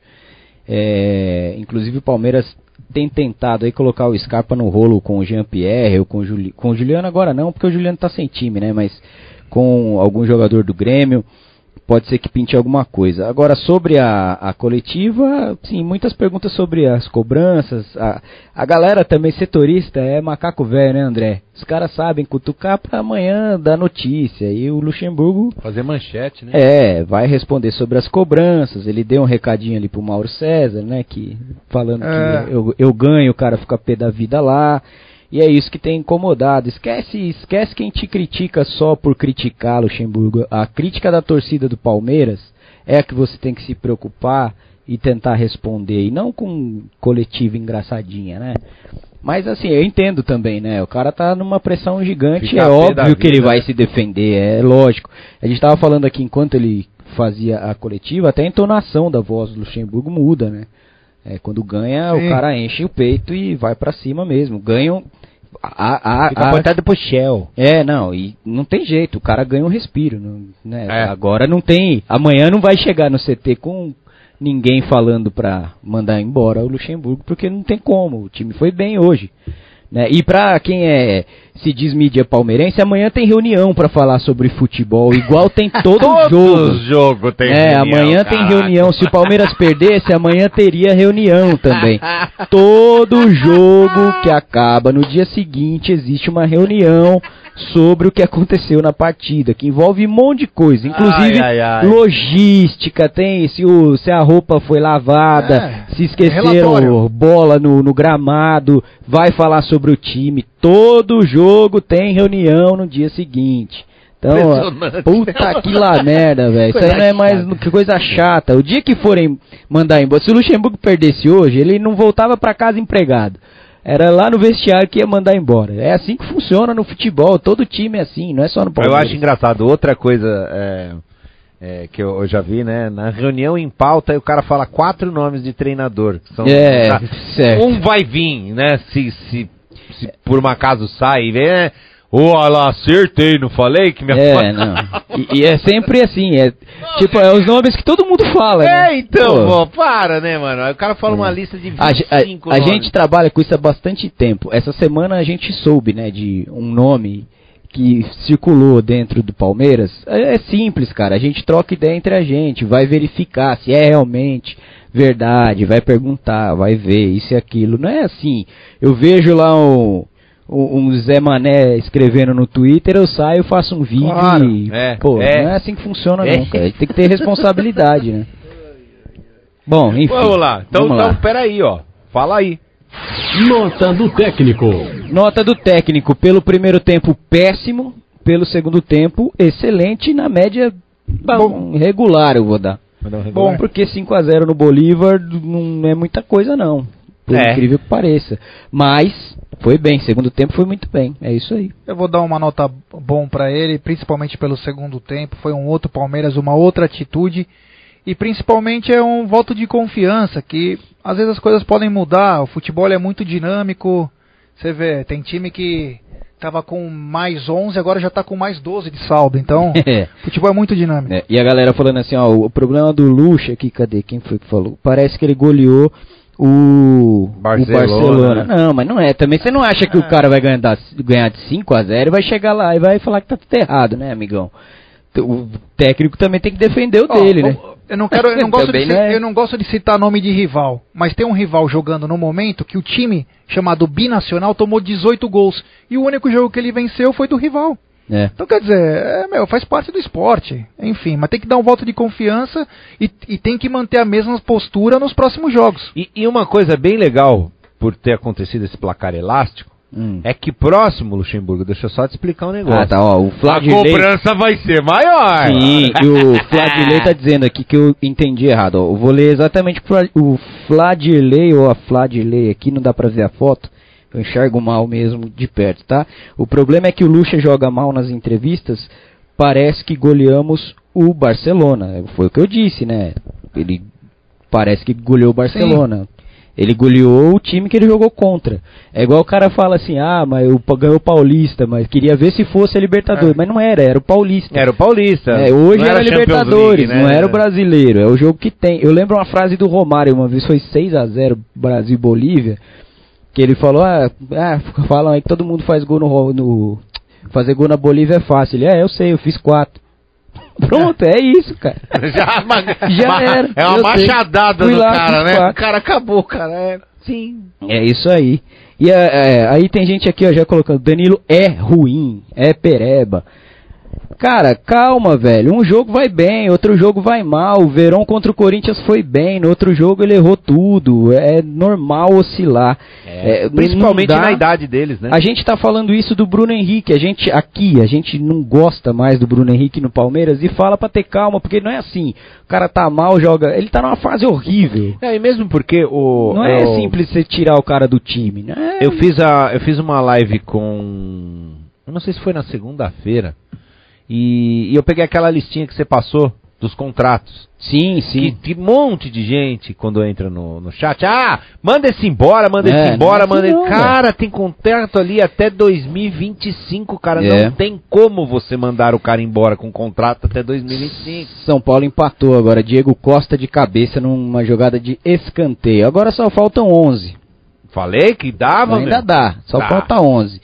É, inclusive o Palmeiras tem tentado aí colocar o Scarpa no rolo com o Jean-Pierre ou com o, Juli, com o Juliano agora não, porque o Juliano tá sem time, né? Mas com algum jogador do Grêmio, pode ser que pinte alguma coisa. Agora, sobre a, a coletiva, sim, muitas perguntas sobre as cobranças. A, a galera também setorista é macaco velho, né, André? Os caras sabem cutucar pra amanhã dar notícia. E o Luxemburgo... fazer manchete, né? É, vai responder sobre as cobranças. Ele deu um recadinho ali pro Mauro César, né, que falando é. que eu, eu ganho, o cara fica pé da vida lá. E é isso que tem incomodado. Esquece, esquece quem te critica só por criticar, Luxemburgo. A crítica da torcida do Palmeiras é a que você tem que se preocupar e tentar responder. E não com coletiva engraçadinha, né? Mas assim, eu entendo também, né? O cara tá numa pressão gigante. Fica é óbvio que ele vai se defender, é lógico. A gente tava falando aqui enquanto ele fazia a coletiva, até a entonação da voz do Luxemburgo muda, né? É, quando ganha, Sim. o cara enche o peito e vai pra cima mesmo. Ganham... A, a, Fica apontado pro Shell. É, não, e não tem jeito, o cara ganha um respiro, né? É. Agora não tem... Amanhã não vai chegar no C T com ninguém falando pra mandar embora o Luxemburgo, porque não tem como, o time foi bem hoje. Né? E pra quem é, se diz mídia palmeirense, amanhã tem reunião pra falar sobre futebol, igual tem todo jogo. jogo tem é, reunião, amanhã cara. tem reunião. Se o Palmeiras perdesse, amanhã teria reunião também. Todo jogo que acaba no dia seguinte existe uma reunião sobre o que aconteceu na partida, que envolve um monte de coisa, inclusive ai, ai, ai. logística, tem se, o, se a roupa foi lavada, é, se esqueceram bola no, no gramado, vai falar sobre o time, todo jogo tem reunião no dia seguinte. Então, puta que lá merda, velho. Isso aí não é mais que coisa chata. O dia que forem mandar embora, se o Luxemburgo perdesse hoje, ele não voltava pra casa empregado. Era lá no vestiário que ia mandar embora. É assim que funciona no futebol. Todo time é assim, não é só no Palmeiras. Eu acho engraçado. Outra coisa, é, É, que eu, eu já vi, né? Na reunião em pauta, aí o cara fala quatro nomes de treinador. Que são, é, tá, certo. Um vai vir, né? Se, se, se por um acaso sai, vem, é, ô, oh, lá, acertei, não falei que minha É, não. E, e é sempre assim, é tipo, é os nomes que todo mundo fala, É, né? então, Pô. pô, para, né, mano? Aí o cara fala é. uma lista de vinte e cinco A, a, a nomes. gente trabalha com isso há bastante tempo. Essa semana a gente soube, né, de um nome que circulou dentro do Palmeiras. É, é simples, cara. A gente troca ideia entre a gente, vai verificar se é realmente verdade, vai perguntar, vai ver isso e aquilo. Não é assim. Eu vejo lá um, um Zé Mané escrevendo no Twitter, eu saio, faço um vídeo claro, e... É, pô, é. não é assim que funciona É. não, cara. Tem que ter responsabilidade, né? Bom, enfim. Vamos lá. Então, vamos lá. então peraí, ó. Fala aí. Nota do técnico. Nota do técnico. Pelo primeiro tempo, péssimo. Pelo segundo tempo, excelente. Na média, bom, regular eu vou dar. Bom, porque cinco a zero no Bolívar não é muita coisa, não. Por É. incrível que pareça. Mas foi bem. Segundo tempo foi muito bem. É isso aí. Eu vou dar uma nota bom pra ele, principalmente pelo segundo tempo. Foi um outro Palmeiras, uma outra atitude. E principalmente é um voto de confiança, que às vezes as coisas podem mudar. O futebol é muito dinâmico. Você vê, tem time que tava com mais onze, agora já tá com mais doze de saldo. Então, É. futebol é muito dinâmico. É, e a galera falando assim, ó, o problema do Lucha aqui, cadê? Quem foi que falou? Parece que ele goleou o Barcelona. o Barcelona. Né? Não, mas não é. Também você não acha que o cara vai ganhar, da, ganhar de cinco a zero e vai chegar lá e vai falar que tá tudo errado, né, amigão? O técnico também tem que defender o Ó, dele, né? Eu não quero, eu não gosto de Também ci- não é. eu não gosto de citar nome de rival, mas tem um rival jogando no momento que o time chamado Binacional tomou dezoito gols e o único jogo que ele venceu foi do rival. É. Então quer dizer, é, meu, faz parte do esporte, enfim, mas tem que dar um voto de confiança e, e tem que manter a mesma postura nos próximos jogos. E, e uma coisa bem legal por ter acontecido esse placar elástico Hum. é que próximo, Luxemburgo, deixa eu só te explicar um negócio. Ah, tá, ó, o A Fladilei... cobrança vai ser maior. Sim, e o Fladilei tá dizendo aqui que eu entendi errado, ó. Eu vou ler exatamente o Fladilei ou a Fladilei aqui, não dá pra ver a foto. Eu enxergo mal mesmo de perto, tá? O problema é que o Lucha joga mal nas entrevistas, parece que goleamos o Barcelona. Foi o que eu disse, né? Ele parece que goleou o Barcelona. Sim. Ele goleou o time que ele jogou contra. É igual o cara fala assim, ah, mas eu ganhou o Paulista, mas queria ver se fosse a Libertadores. É. Mas não era, era o Paulista. Era o Paulista. É, hoje não era, era Libertadores, League, né? não era o brasileiro. É o jogo que tem. Eu lembro uma frase do Romário, uma vez foi seis a zero Brasil e Bolívia, que ele falou, ah, ah falam aí que todo mundo faz gol no, no... Fazer gol na Bolívia é fácil. Ele, é, eu sei, eu fiz quatro. Pronto, é isso, cara. Já, ma, Já ma, era. É uma machadada do cara, né? Quatro. O cara acabou, cara. É, sim. É isso aí. E é, é, aí tem gente aqui, ó, já colocando, Danilo é ruim, é pereba. Cara, calma, velho. Um jogo vai bem, outro jogo vai mal. O Verón contra o Corinthians foi bem, no outro jogo ele errou tudo. É normal oscilar. É, É, principalmente não dá- na idade deles, né? A gente tá falando isso do Bruno Henrique. A gente aqui, a gente não gosta mais do Bruno Henrique no Palmeiras e fala pra ter calma, porque não é assim. O cara tá mal, joga. Ele tá numa fase horrível. É, e mesmo porque o. Não é o- simples você tirar o cara do time, né? Eu fiz, a, eu fiz uma live com. Eu não sei se foi na segunda-feira. E, e eu peguei aquela listinha que você passou dos contratos. Sim, sim. Que, que monte de gente quando entra no, no chat. Ah, manda esse embora, manda É, esse embora, não é manda assim esse. não, Cara, tem contrato ali até dois mil e vinte e cinco, cara. É. Não tem como você mandar o cara embora com contrato até dois mil e vinte e cinco. São Paulo empatou agora. Diego Costa de cabeça numa jogada de escanteio. Agora só faltam onze. Falei que dava, Ainda meu. dá, só Dá. falta onze.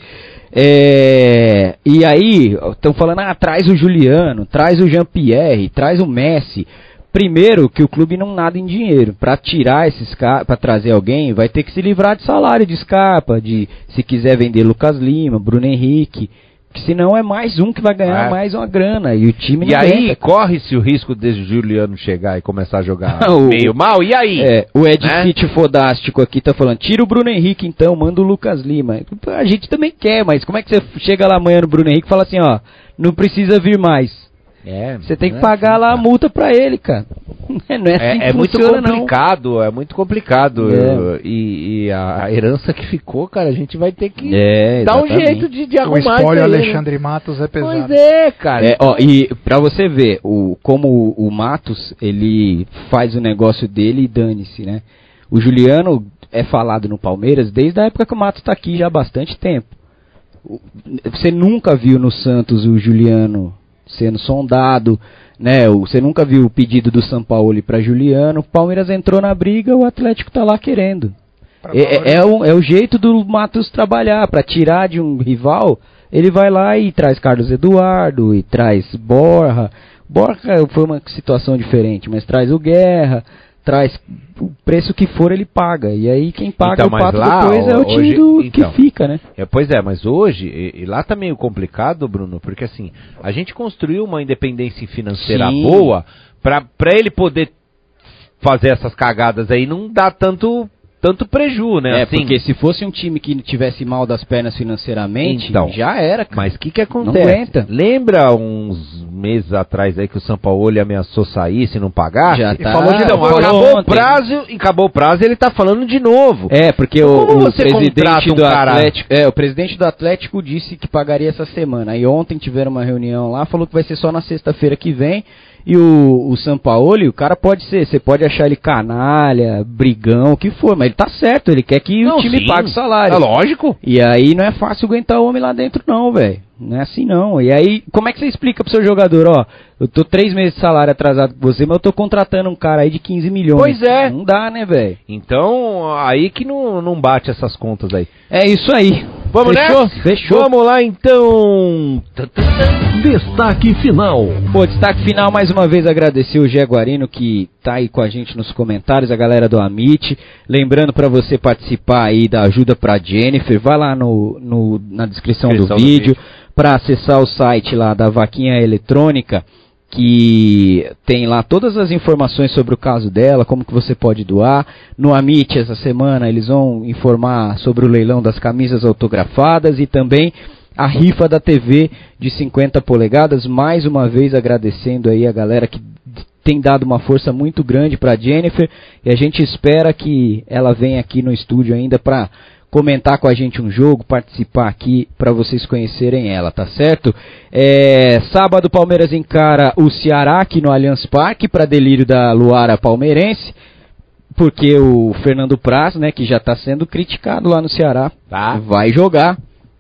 É, e aí, estão falando, ah, traz o Juliano, traz o Jean-Pierre, traz o Messi. Primeiro, que o clube não nada em dinheiro. Para tirar esses caras, para trazer alguém, vai ter que se livrar de salário de Scarpa, de se quiser vender Lucas Lima, Bruno Henrique. Que senão é mais um que vai ganhar É. mais uma grana. E o time E não aí, aguenta. corre-se o risco desse Juliano chegar e começar a jogar O- meio mal. E aí? É, o Ed Né? City Fodástico aqui tá falando, tira o Bruno Henrique então, manda o Lucas Lima. A gente também quer, mas como é que você chega lá amanhã no Bruno Henrique e fala assim, ó, não precisa vir mais. É, você tem que pagar assim, lá a multa pra ele, cara. Não é assim é, que é muito funciona, complicado, não. é muito complicado. É. E, e a herança que ficou, cara, a gente vai ter que é, dar um jeito de, de arrumar o isso aí. O espólio Alexandre Matos é pesado. Pois é, cara. É, ó, e pra você ver, o, como o, o Matos, ele faz o negócio dele e dane-se, né? O Juliano é falado no Palmeiras desde a época que o Matos tá aqui já há bastante tempo. Você nunca viu no Santos o Juliano sendo sondado, né? Você nunca viu o pedido do Sampaoli para Juliano. O Palmeiras entrou na briga, o Atlético tá lá querendo. É, é, é, o, é o jeito do Matos trabalhar, para tirar de um rival, ele vai lá e traz Carlos Eduardo, e traz Borja. Borja foi uma situação diferente, mas traz o Guerra, traz o preço que for, ele paga. E aí quem paga então, o pato lá, depois é o time hoje, do, então, que fica, né? É, pois é, mas hoje, e, e lá tá meio complicado, Bruno, porque assim, a gente construiu uma independência financeira Sim. boa pra, pra ele poder fazer essas cagadas aí, não dá tanto... tanto preju, né? É, assim, porque se fosse um time que tivesse mal das pernas financeiramente, então, já era, cara. Mas o que que acontece? Não aguenta. Lembra uns meses atrás aí que o Sampaoli ameaçou sair se não pagasse? Já e tá. falou de então, acabou o prazo, e acabou o prazo e ele tá falando de novo. É, porque o, Como o você presidente um do cara... Atlético, é, o presidente do Atlético disse que pagaria essa semana. Aí ontem tiveram uma reunião lá, falou que vai ser só na sexta-feira que vem. E o, o Sampaoli, o cara pode ser, você pode achar ele canalha, brigão, o que for, mas ele tá certo, ele quer que não, o time sim, pague o salário. É lógico. E aí não é fácil aguentar o homem lá dentro não, velho. Não é assim não. E aí, como é que você explica pro seu jogador, ó, eu tô três meses de salário atrasado com você, mas eu tô contratando um cara aí de quinze milhões. Pois é. Não dá, né, velho? Então, aí que não, não bate essas contas aí. É isso aí. Vamos Fechou? nessa? Fechou. Vamos lá então. Destaque final. Pô, destaque final, mais uma vez agradecer o Jaguarino que tá aí com a gente nos comentários, a galera do Amit. Lembrando para você participar aí da ajuda pra Jennifer, vai lá no, no, na descrição, descrição do, do vídeo, vídeo. Para acessar o site lá da Vaquinha Eletrônica, que tem lá todas as informações sobre o caso dela, como que você pode doar. No Amit, essa semana, eles vão informar sobre o leilão das camisas autografadas e também a rifa da T V de cinquenta polegadas. Mais uma vez agradecendo aí a galera que tem dado uma força muito grande para Jennifer, e a gente espera que ela venha aqui no estúdio ainda para comentar com a gente um jogo, participar aqui para vocês conhecerem ela, tá certo? É, sábado Palmeiras encara o Ceará aqui no Allianz Parque para delírio da Luara palmeirense, porque o Fernando Praz, né, que já está sendo criticado lá no Ceará, tá, vai jogar.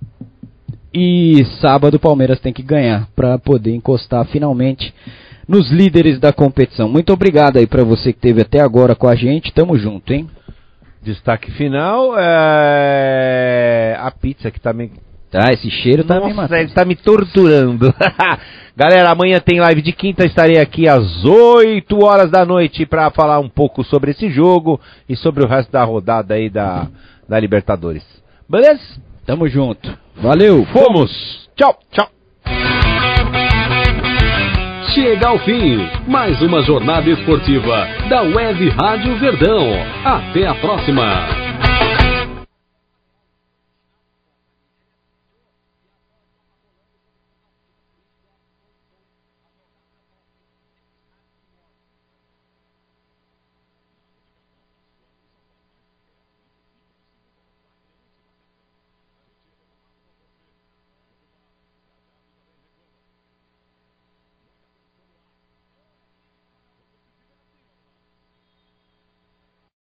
E sábado o Palmeiras tem que ganhar para poder encostar finalmente nos líderes da competição. Muito obrigado aí para você que esteve até agora com a gente, tamo junto, hein? Destaque final é a pizza que tá me... Tá, esse cheiro tá me matando. Ele tá me torturando. Galera, amanhã tem live de quinta, estarei aqui às oito horas da noite para falar um pouco sobre esse jogo e sobre o resto da rodada aí da, da Libertadores. Beleza? Tamo junto. Valeu. Fomos. Tchau, tchau. Chega ao fim, mais uma jornada esportiva da Web Rádio Verdão. Até a próxima.